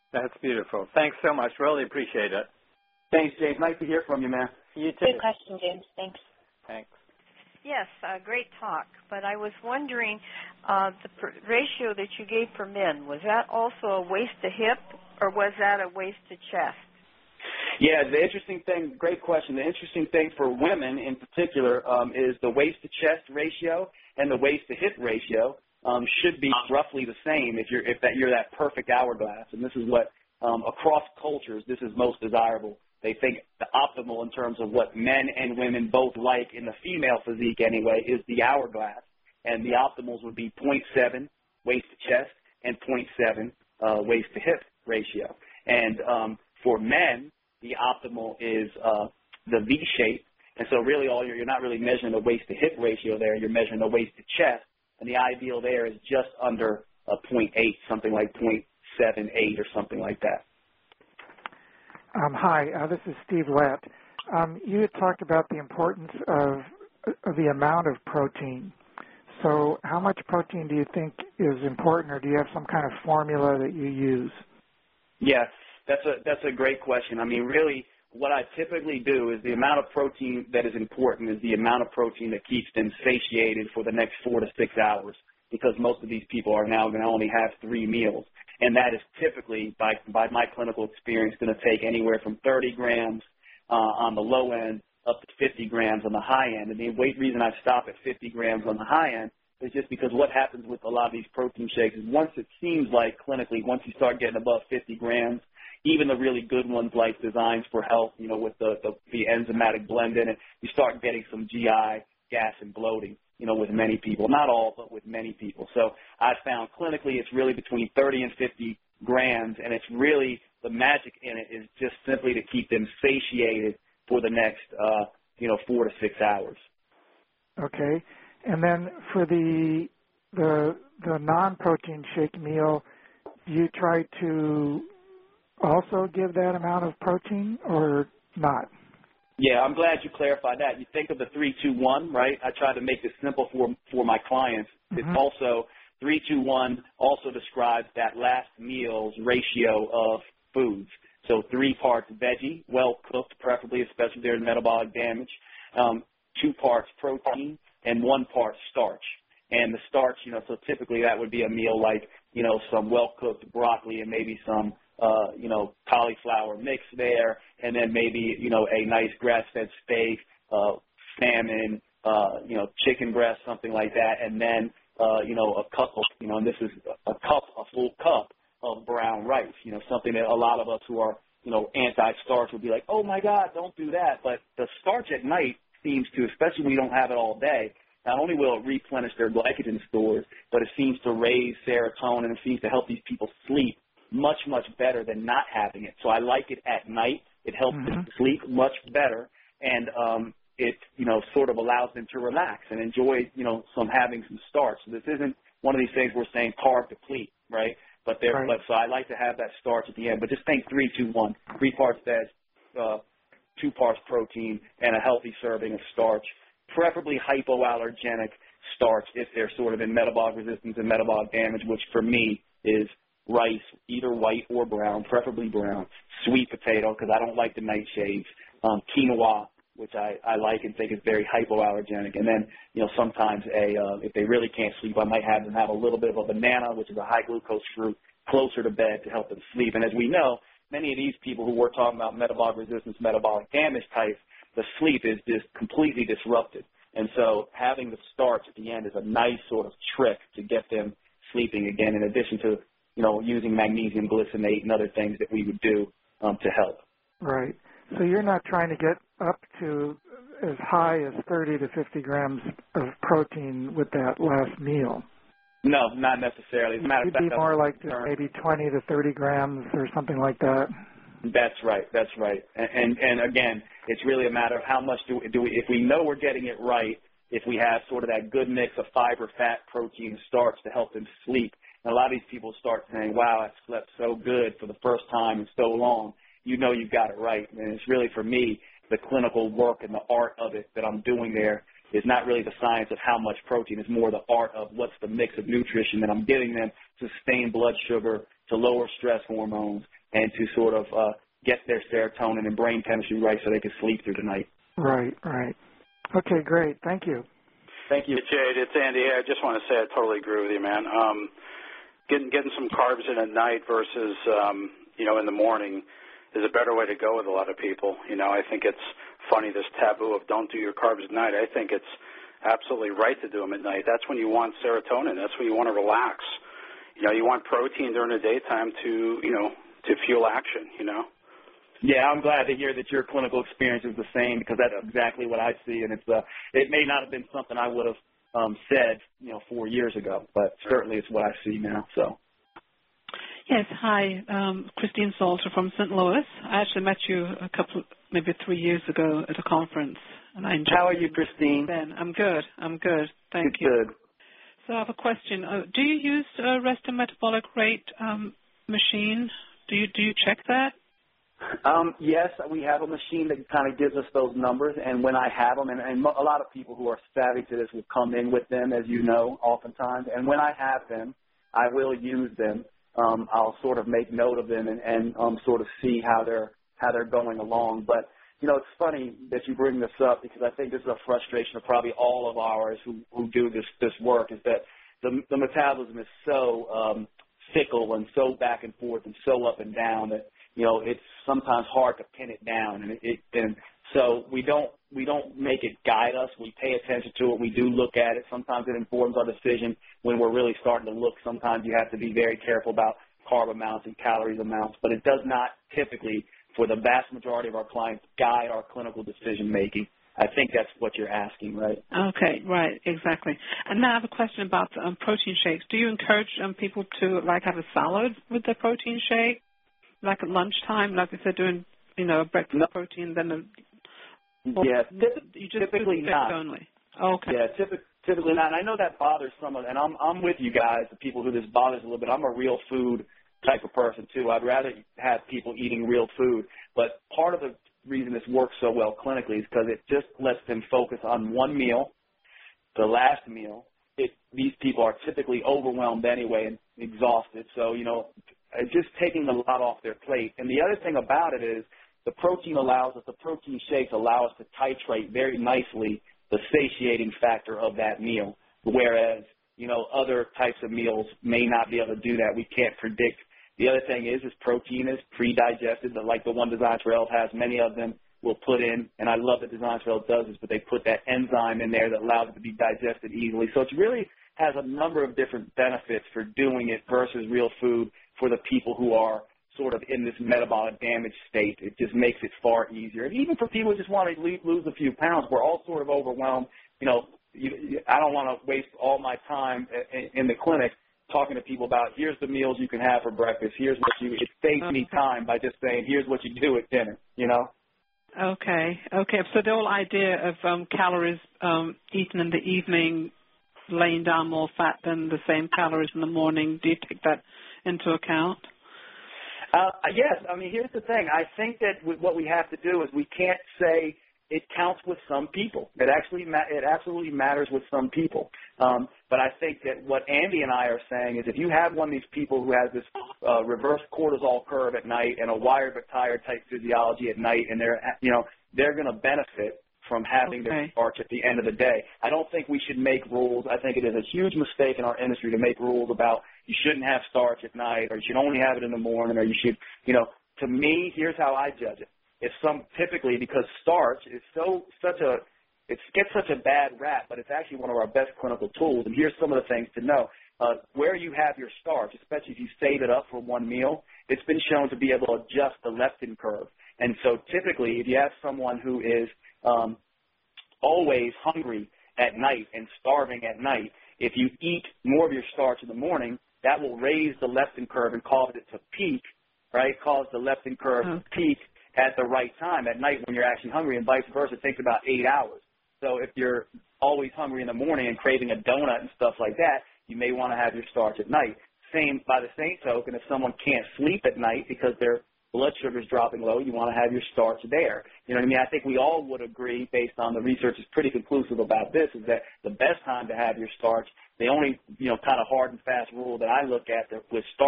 That's beautiful. Thanks so much. Really appreciate it. Thanks, James. Nice to hear from you, man. You too. Good question, James. Thanks. Thanks. Yes, uh, great talk. But I was wondering, uh, the pr- ratio that you gave for men, was that also a waist to hip, or was that a waist to chest? Yeah, the interesting thing, great question. The interesting thing for women in particular um, is the waist to chest ratio and the waist to hip ratio um, should be roughly the same if you're if that you're that perfect hourglass. And this is what um, across cultures this is most desirable. They think the optimal in terms of what men and women both like in the female physique anyway is the hourglass, and the optimals would be zero point seven waist to chest and zero point seven uh, waist to hip ratio. And um, for men, the optimal is uh, the V shape, and so really all you're, you're not really measuring the waist to hip ratio there. You're measuring the waist to chest, and the ideal there is just under a zero point eight, something like zero point seven eight or something like that. Um, hi, uh, this is Steve Lett. Um, you had talked about the importance of, of the amount of protein. So how much protein do you think is important, or do you have some kind of formula that you use? Yeah, that's a, that's a great question. I mean, really, what I typically do is the amount of protein that is important is the amount of protein that keeps them satiated for the next four to six hours, because most of these people are now going to only have three meals. And that is typically, by, by my clinical experience, going to take anywhere from thirty grams uh, on the low end up to fifty grams on the high end. And the weight reason I stop at fifty grams on the high end is just because what happens with a lot of these protein shakes is once it seems like clinically, once you start getting above fifty grams, even the really good ones like Designs for Health, you know, with the, the, the enzymatic blend in it, you start getting some G I, gas, and bloating, you know, with many people. Not all, but with many people. So I found clinically it's really between thirty and fifty grams, and it's really the magic in it is just simply to keep them satiated for the next, uh, you know, four to six hours. Okay. And then for the the the non-protein shake meal, do you try to also give that amount of protein or not? Yeah, I'm glad you clarified that. You think of the three two one, right? I try to make this simple for for my clients. Mm-hmm. It's also three two one also describes that last meal's ratio of foods. So three parts veggie, well cooked, preferably, especially if there's metabolic damage. Um, two parts protein and one part starch. And the starch, you know, so typically that would be a meal like, you know, some well cooked broccoli and maybe some Uh, you know, cauliflower mix there, and then maybe, you know, a nice grass-fed steak, uh, salmon, uh, you know, chicken breast, something like that, and then, uh, you know, a cup of, you know, and this is a cup, a full cup of brown rice, you know, something that a lot of us who are, you know, anti-starch would be like, oh, my God, don't do that. But the starch at night seems to, especially when you don't have it all day, not only will it replenish their glycogen stores, but it seems to raise serotonin and it seems to help these people sleep much, much better than not having it. So I like it at night. It helps mm-hmm. them sleep much better, and um, it, you know, sort of allows them to relax and enjoy, you know, some having some starch. So this isn't one of these things we're saying carb deplete, right? But there, right. but so I like to have that starch at the end. But just think three, two, one. Three parts veg, uh, two parts protein, and a healthy serving of starch, preferably hypoallergenic starch if they're sort of in metabolic resistance and metabolic damage, which for me is rice, either white or brown, preferably brown, sweet potato, because I don't like the nightshades, um, quinoa, which I, I like and think is very hypoallergenic, and then, you know, sometimes a uh, if they really can't sleep, I might have them have a little bit of a banana, which is a high-glucose fruit, closer to bed to help them sleep. And as we know, many of these people who we're talking about metabolic resistance, metabolic damage types, the sleep is just completely disrupted. And so having the starch at the end is a nice sort of trick to get them sleeping again, in addition to, you know, using magnesium glycinate and other things that we would do um, to help. Right. So you're not trying to get up to as high as thirty to fifty grams of protein with that last meal. No, not necessarily. As a matter of fact, you'd be more like maybe twenty to thirty grams or something like that. That's right. That's right. And, and and again, it's really a matter of how much do we, do we, if we know we're getting it right, if we have sort of that good mix of fiber, fat, protein, starch to help them sleep. And a lot of these people start saying, wow, I slept so good for the first time in so long. You know you've got it right. And it's really, for me, the clinical work and the art of it that I'm doing there is not really the science of how much protein. It's more the art of what's the mix of nutrition that I'm getting them to sustain blood sugar, to lower stress hormones, and to sort of uh, get their serotonin and brain chemistry right so they can sleep through the night. Right, right. Okay, great. Thank you. Thank you. It's, it's Andy. I just want to say I totally agree with you, man. Um, getting getting some carbs in at night versus, um, you know, in the morning is a better way to go with a lot of people. You know, I think it's funny, this taboo of don't do your carbs at night. I think it's absolutely right to do them at night. That's when you want serotonin. That's when you want to relax. You know, you want protein during the daytime to, you know, to fuel action, you know. Yeah, I'm glad to hear that your clinical experience is the same because that's exactly what I see, and it's uh, it may not have been something I would have um, said, you know, four years ago, but certainly it's what I see now. So. Yes, hi, um, Christine Salter from Saint Louis. I actually met you a couple, maybe three years ago at a conference, and I enjoyed. How are you, Christine? Then I'm good. I'm good. Thank Good. you. Good. So I have a question. Uh, do you use a resting metabolic rate um, machine? Do you do you check that? Um, yes, we have a machine that kind of gives us those numbers, and when I have them, and, and a lot of people who are savvy to this will come in with them, as you know, oftentimes, and when I have them, I will use them. Um, I'll sort of make note of them and, and um, sort of see how they're how they're going along. But you know, it's funny that you bring this up because I think this is a frustration of probably all of ours who, who do this this work is that the, the metabolism is so um, fickle and so back and forth and so up and down that you know it's sometimes hard to pin it down. And it, it and so we don't we don't make it guide us. We pay attention to it. We do look at it. Sometimes it informs our decision when we're really starting to look. Sometimes you have to be very careful about carb amounts and calories amounts, but it does not typically, for the vast majority of our clients, guide our clinical decision making. I think that's what you're asking, right? Okay, right, exactly. And now I have a question about um, protein shakes. Do you encourage um, people to like have a salad with their protein shake, like at lunchtime, like if they're doing, you know, a breakfast no. protein, then a Yeah, you just typically do not. Only. Okay. Yeah, typically, typically not. And I know that bothers someone, and I'm I'm with you guys, the people who this bothers a little bit. I'm a real food type of person too. I'd rather have people eating real food. But part of the reason this works so well clinically is because it just lets them focus on one meal, the last meal. It, these people are typically overwhelmed anyway and exhausted. So, you know, just taking a lot off their plate. And the other thing about it is, the protein allows us, the protein shakes allow us to titrate very nicely the satiating factor of that meal, whereas, you know, other types of meals may not be able to do that. We can't predict. The other thing is, is protein is pre-digested, like the one Designs for Health has. Many of them will put in, and I love that Designs for Health does this, but they put that enzyme in there that allows it to be digested easily. So it really has a number of different benefits for doing it versus real food for the people who are sort of in this metabolic damage state. It just makes it far easier. And even for people who just want to lose a few pounds, we're all sort of overwhelmed. You know, you, I don't want to waste all my time in, in the clinic talking to people about here's the meals you can have for breakfast. Here's what you, it saves me time by just saying here's what you do at dinner, you know? Okay, okay. So the whole idea of um, calories um, eaten in the evening, laying down more fat than the same calories in the morning, do you take that into account? Uh, yes. I mean, here's the thing. I think that what we have to do is we can't say it counts with some people. It actually ma- it absolutely matters with some people. Um, but I think that what Andy and I are saying is if you have one of these people who has this uh, reverse cortisol curve at night and a wired but tired type physiology at night, and they're you know they're going to benefit from having okay. their starch at the end of the day. I don't think we should make rules. I think it is a huge mistake in our industry to make rules about you shouldn't have starch at night or you should only have it in the morning or you should, you know, to me, here's how I judge it. If some, typically because starch is so, such a, it gets such a bad rap, but it's actually one of our best clinical tools. And here's some of the things to know. Uh, where you have your starch, especially if you save it up for one meal, it's been shown to be able to adjust the leptin curve. And so typically if you have someone who is um, always hungry at night and starving at night, if you eat more of your starch in the morning, that will raise the leptin curve and cause it to peak, right, cause the leptin curve okay. to peak at the right time at night when you're actually hungry, and vice versa. It takes about eight hours. So if you're always hungry in the morning and craving a donut and stuff like that, you may want to have your starch at night. Same, by the same token, if someone can't sleep at night because their blood sugar is dropping low, you want to have your starch there. You know what I mean? I think we all would agree, based on the research is pretty conclusive about this, is that the best time to have your starch, the only, you know, kind of hard and fast rule that I look at with starch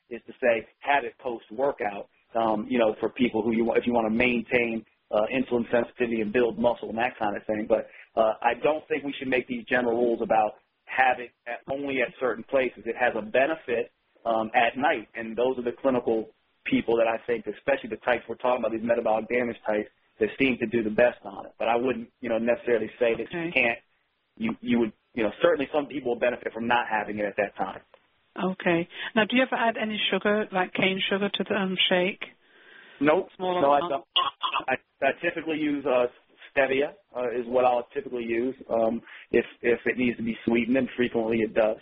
is to say have it post-workout, um, you know, for people who you want, if you want to maintain uh, insulin sensitivity and build muscle and that kind of thing. But uh, I don't think we should make these general rules about have it at, only at certain places. It has a benefit um, at night, and those are the clinical people that I think, especially the types we're talking about, these metabolic damage types, that seem to do the best on it. But I wouldn't, you know, necessarily say that okay. you can't. You you would, you know, certainly some people will benefit from not having it at that time. Okay. Now, do you ever add any sugar, like cane sugar, to the um, shake? Nope. Small no, amount? I don't. I, I typically use uh, stevia uh, is what I'll typically use um, if if it needs to be sweetened, and frequently it does.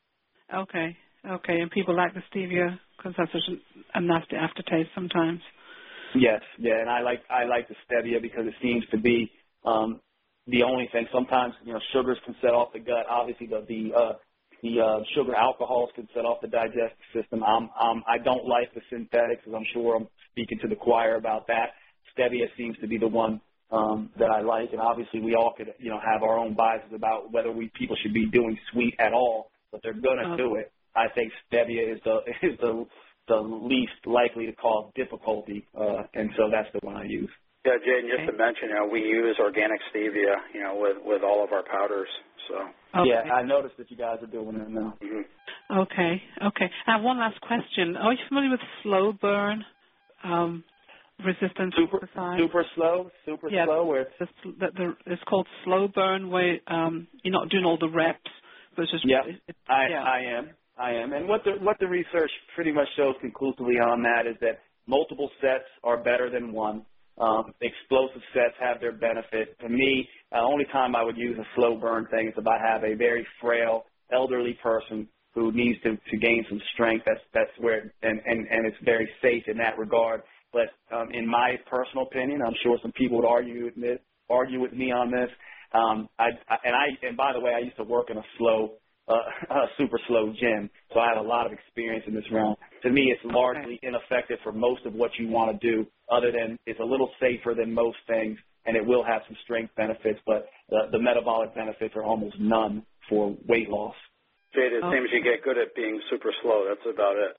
Okay. Okay. And people like the stevia because that's such a nasty aftertaste sometimes. Yes. Yeah. And I like I like the stevia because it seems to be um, the only thing. Sometimes you know sugars can set off the gut. Obviously the the uh, the uh, sugar alcohols can set off the digestive system. I'm, um, I don't like the synthetics, as I'm sure I'm speaking to the choir about that. Stevia seems to be the one um, that I like, and obviously we all could, you know, have our own biases about whether we people should be doing sweet at all, but they're going to okay. do it. I think stevia is the is the the least likely to cause difficulty, uh, and so that's the one I use. Yeah, Jaden, just to mention, you know, we use organic stevia, you know, with, with all of our powders. So. Okay. Yeah, I noticed that you guys are doing it now. Mm-hmm. Okay, okay. I have one last question. Are you familiar with slow burn um, resistance super, exercise? Super slow, super yeah, slow. Where it's, the, the, it's called slow burn, where um, you're not doing all the reps, but it's just. Yeah, it, it, I, yeah. I am. I am. And what the what the research pretty much shows conclusively on that is that multiple sets are better than one. Um, explosive sets have their benefit. To me, the only time I would use a slow burn thing is if I have a very frail elderly person who needs to, to gain some strength. That's that's where and, and, and it's very safe in that regard. But um, in my personal opinion, I'm sure some people would argue with me, argue with me on this. Um, I, I and I and by the way, I used to work in a slow. Uh, a super slow gym, so I have a lot of experience in this realm. To me, it's largely okay. ineffective for most of what you want to do, other than it's a little safer than most things, and it will have some strength benefits, but the, the metabolic benefits are almost none for weight loss. Jade, it okay. seems you get good at being super slow. That's about it.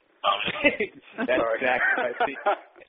That's Sorry. exactly right. See,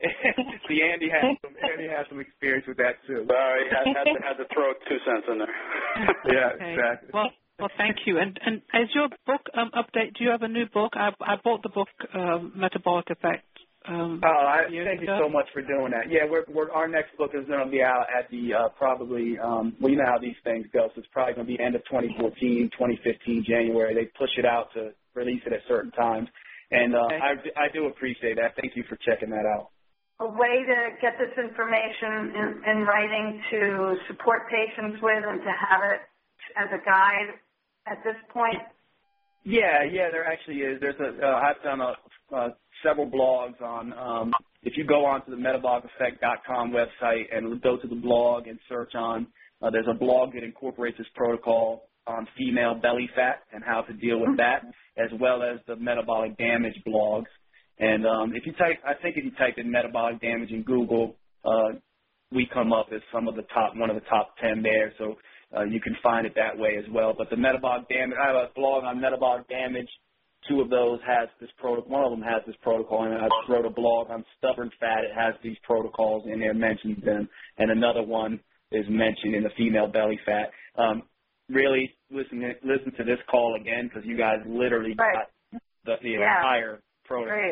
see, Andy has some, Andy has some experience with that too. Sorry, I had to, had to throw two cents in there. Yeah, okay. exactly. Well, Well, thank you. And and is your book um, update? Do you have a new book? I I bought the book um, Metabolic Effect. Um, oh, I, thank ago. you so much for doing that. Yeah, we're, we're our next book is going to be out at the uh, probably um, well, you know how these things go. So it's probably going to be end of twenty fourteen, twenty fifteen, January. They push it out to release it at certain times, and uh, okay. I I do appreciate that. Thank you for checking that out. A way to get this information in, in writing to support patients with and to have it as a guide. At this point? Yeah, yeah, there actually is. There's a, uh, I've done a, uh, several blogs on, um, if you go onto the metabolic effect dot com website and go to the blog and search on, uh, there's a blog that incorporates this protocol on female belly fat and how to deal with that, as well as the metabolic damage blogs. And um, if you type, I think if you type in metabolic damage in Google, uh, we come up as some of the top, one of the top ten there. So Uh, you can find it that way as well. But the metabolic damage, I have a blog on metabolic damage. Two of those has this protocol. One of them has this protocol, and I wrote a blog on stubborn fat. It has these protocols in there, mentions them. And another one is mentioned in the female belly fat. Um, really, listen, listen to this call again because you guys literally right. got the, the yeah. entire protocol. Great.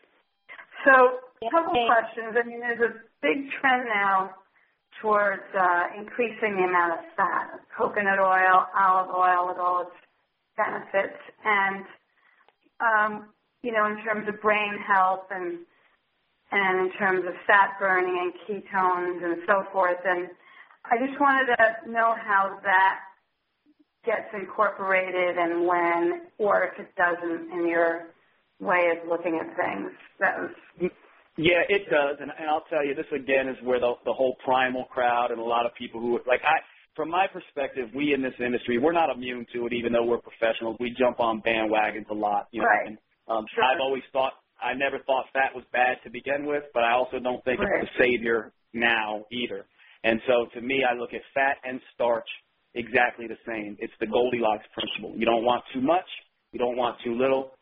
So, a couple of questions. I mean, there's a big trend now towards uh, increasing the amount of fat, coconut oil, olive oil with all its benefits, and, um, you know, in terms of brain health and and in terms of fat burning and ketones and so forth. And I just wanted to know how that gets incorporated and when, or if it doesn't, in your way of looking at things. That was... Yeah, it does, and, and I'll tell you, this again is where the, the whole primal crowd and a lot of people who, like I, from my perspective, we in this industry, we're not immune to it even though we're professionals. We jump on bandwagons a lot. You know? Right. And, um, sure. I've always thought, I never thought fat was bad to begin with, but I also don't think right. it's the savior now either. And so to me, I look at fat and starch exactly the same. It's the Goldilocks principle. You don't want too much. You don't want too little.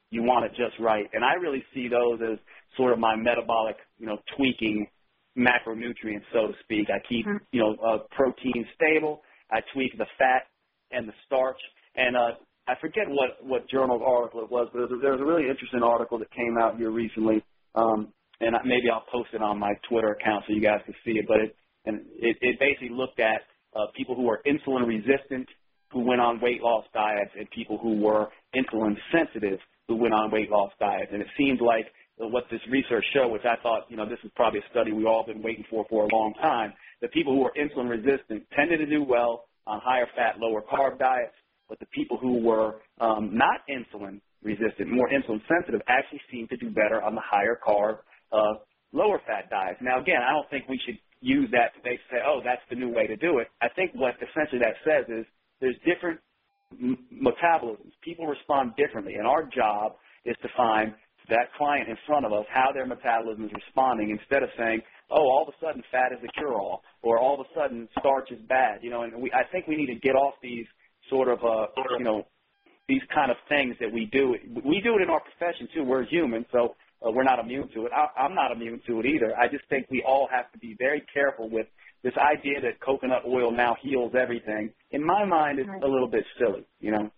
you want it just right. And I really see those as sort of my metabolic, you know, tweaking macronutrients, so to speak. I keep, you know, uh, protein stable. I tweak the fat and the starch. And uh, I forget what, what journal article it was, but there was, a, there was a really interesting article that came out here recently. Um, and maybe I'll post it on my Twitter account so you guys can see it. But it, and it, it basically looked at uh, people who are insulin resistant who went on weight loss diets and people who were insulin sensitive who went on weight loss diets. And it seemed like what this research showed, which I thought, you know, this is probably a study we've all been waiting for for a long time, the people who are insulin resistant tended to do well on higher fat, lower carb diets, but the people who were um, not insulin resistant, more insulin sensitive, actually seemed to do better on the higher carb, uh, lower fat diets. Now, again, I don't think we should use that to say, oh, that's the new way to do it. I think what essentially that says is there's different m- metabolisms. People respond differently, and our job is to find that client in front of us, how their metabolism is responding, instead of saying, oh, all of a sudden fat is a cure-all, or all of a sudden starch is bad. You know, and we, I think we need to get off these sort of, uh, you know, these kind of things that we do. We do it in our profession, too. We're human, so uh, we're not immune to it. I, I'm not immune to it either. I just think we all have to be very careful with this idea that coconut oil now heals everything. In my mind, it's a little bit silly, you know.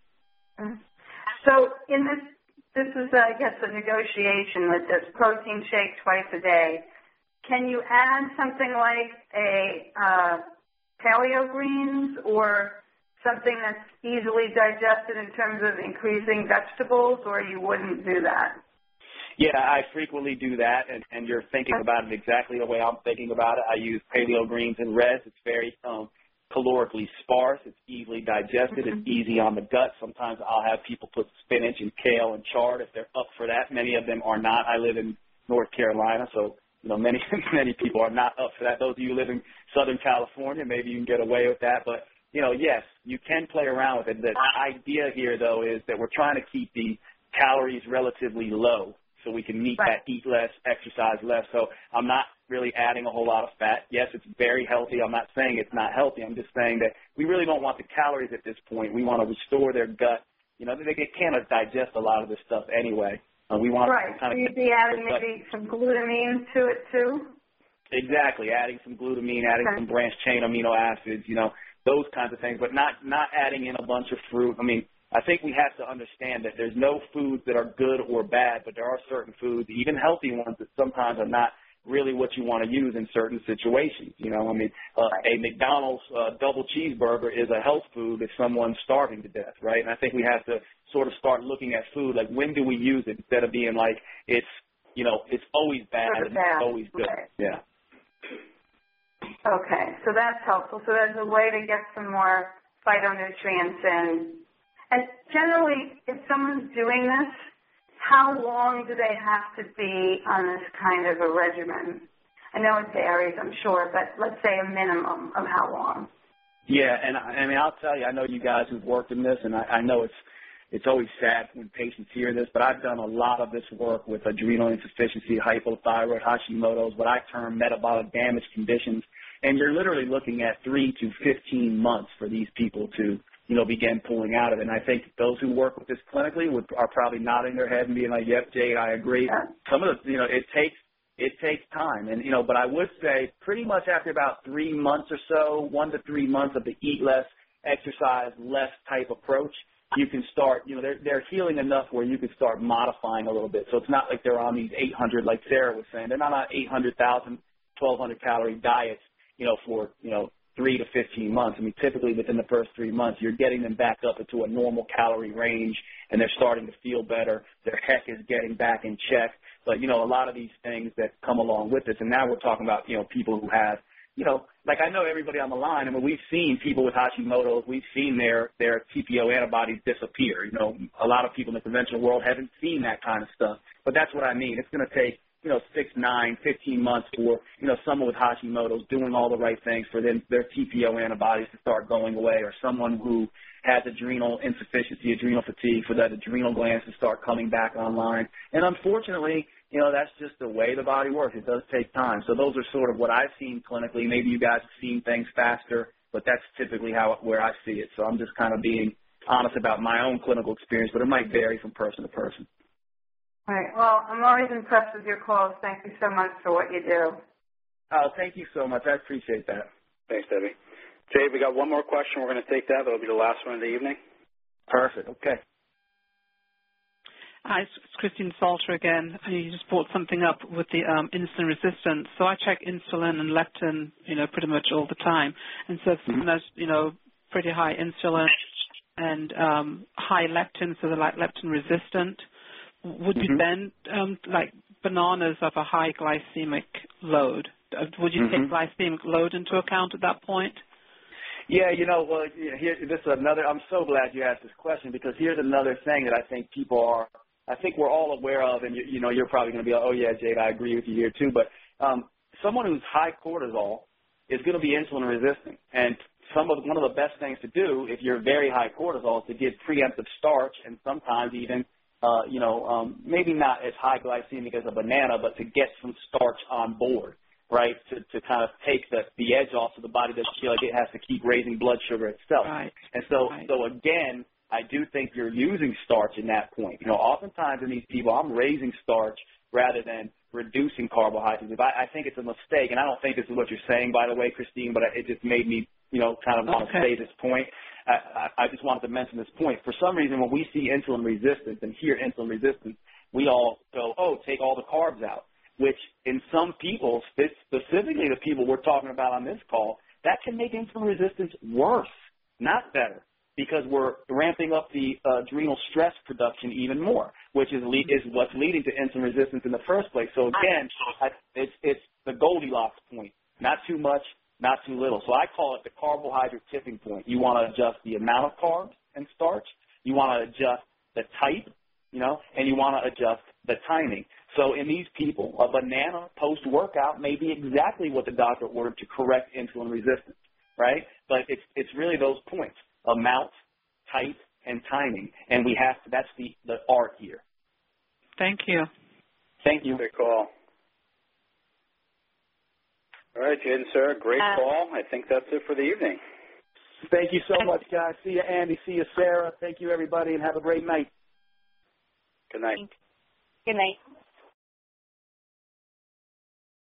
So in this, this is, I guess, a negotiation with this protein shake twice a day. Can you add something like a uh, paleo greens or something that's easily digested in terms of increasing vegetables, or you wouldn't do that? Yeah, I frequently do that, and, and you're thinking about it exactly the way I'm thinking about it. I use paleo greens and reds. It's very um, calorically sparse. It's easily digested. Mm-hmm. It's easy on the gut. Sometimes I'll have people put spinach and kale and chard if they're up for that. Many of them are not. I live in North Carolina, so you know many many people are not up for that. Those of you who live in Southern California, maybe you can get away with that. But, you know, yes, you can play around with it. The idea here, though, is that we're trying to keep the calories relatively low, so we can meet right. that eat less, exercise less. So I'm not really adding a whole lot of fat. Yes, it's very healthy. I'm not saying it's not healthy. I'm just saying that we really don't want the calories at this point. We want to restore their gut. You know, they can't digest a lot of this stuff anyway. Uh, we want right. to kind so of you'd be adding maybe some glutamine to it too? Exactly, adding some glutamine, adding okay. some branched chain amino acids, you know, those kinds of things, but not, not adding in a bunch of fruit. I mean, I think we have to understand that there's no foods that are good or bad, but there are certain foods, even healthy ones, that sometimes are not really what you want to use in certain situations. You know, I mean, uh, a McDonald's uh, double cheeseburger is a health food if someone's starving to death, right? And I think we have to sort of start looking at food, like when do we use it, instead of being like it's, you know, it's always bad and it's always good. Right. Yeah. Okay, so that's helpful. So there's a way to get some more phytonutrients in. And generally, if someone's doing this, how long do they have to be on this kind of a regimen? I know it varies, I'm sure, but let's say a minimum of how long? Yeah, and I, I mean, I'll tell you, I know you guys who've worked in this, and I, I know it's it's always sad when patients hear this, but I've done a lot of this work with adrenal insufficiency, hypothyroid, Hashimoto's, what I term metabolic damage conditions, and you're literally looking at three to fifteen months for these people to, you know, begin pulling out of it. And I think those who work with this clinically would, are probably nodding their head and being like, yep, Jade, I agree. Some of the, you know, it takes, it takes time. And, you know, but I would say pretty much after about three months or so, one to three months of the eat less, exercise less type approach, you can start, you know, they're, they're healing enough where you can start modifying a little bit. So it's not like they're on these eight hundred, like Sarah was saying, they're not on eight hundred thousand, twelve hundred calorie diets, you know, for, you know, three to fifteen months. I mean, typically within the first three months, you're getting them back up into a normal calorie range, and they're starting to feel better. Their heck is getting back in check. But, you know, a lot of these things that come along with this, and now we're talking about, you know, people who have, you know, like I know everybody on the line. I mean, we've seen people with Hashimoto's. We've seen their, their T P O antibodies disappear. You know, a lot of people in the conventional world haven't seen that kind of stuff. But that's what I mean. It's going to take, you know, six, nine, fifteen months for, you know, someone with Hashimoto's doing all the right things for them, their T P O antibodies to start going away, or someone who has adrenal insufficiency, adrenal fatigue, for that adrenal glands to start coming back online. And unfortunately, you know, that's just the way the body works. It does take time. So those are sort of what I've seen clinically. Maybe you guys have seen things faster, but that's typically how where I see it. So I'm just kind of being honest about my own clinical experience, but it might vary from person to person. All right. Well, I'm always impressed with your calls. Thank you so much for what you do. Oh, thank you so much. I appreciate that. Thanks, Debbie. Jay, we got one more question. We're going to take that. That'll be the last one of the evening. Perfect. Okay. Hi, it's Christine Salter again. You just brought something up with the um, insulin resistance. So I check insulin and leptin, you know, pretty much all the time. And so if someone has, you know, pretty high insulin and um, high leptin, so they're like leptin resistant, would you mm-hmm. then, um, like bananas have a high glycemic load, would you mm-hmm. take glycemic load into account at that point? Yeah, you know, well, here, this is another, I'm so glad you asked this question, because here's another thing that I think people are, I think we're all aware of, and, you, you know, you're probably going to be like, oh, yeah, Jade, I agree with you here, too. But um, someone who's high cortisol is going to be insulin resistant. And some of one of the best things to do if you're very high cortisol is to give preemptive starch, and sometimes even, uh, you know, um, maybe not as high glycemic as a banana, but to get some starch on board, right, to, to kind of take the, the edge off so the body doesn't feel like it has to keep raising blood sugar itself. Right. And so, right. so again, I do think you're using starch in that point. You know, oftentimes in these people, I'm raising starch rather than reducing carbohydrates. If I, I think it's a mistake, and I don't think this is what you're saying, by the way, Christine, but it just made me, you know, kind of want okay. to say this point. I, I, I just wanted to mention this point. For some reason, when we see insulin resistance and hear insulin resistance, we all go, oh, take all the carbs out, which in some people, specifically the people we're talking about on this call, that can make insulin resistance worse, not better, because we're ramping up the uh, adrenal stress production even more, which is le- is what's leading to insulin resistance in the first place. So again, I, it's it's the Goldilocks point: not too much, not too little. So I call it the carbohydrate tipping point. You want to adjust the amount of carbs and starch. You want to adjust the type, you know, and you want to adjust the timing. So in these people, a banana post-workout may be exactly what the doctor ordered to correct insulin resistance, right? But it's it's really those points: amount, type, and timing. And we have to, that's the, the art here. Thank you. Thank you. Great call. All right, Jade and Sarah, great uh, call. I think that's it for the evening. Thank you so much, guys. See you, Andy. See you, Sarah. Thank you, everybody, and have a great night. Good night. Good night.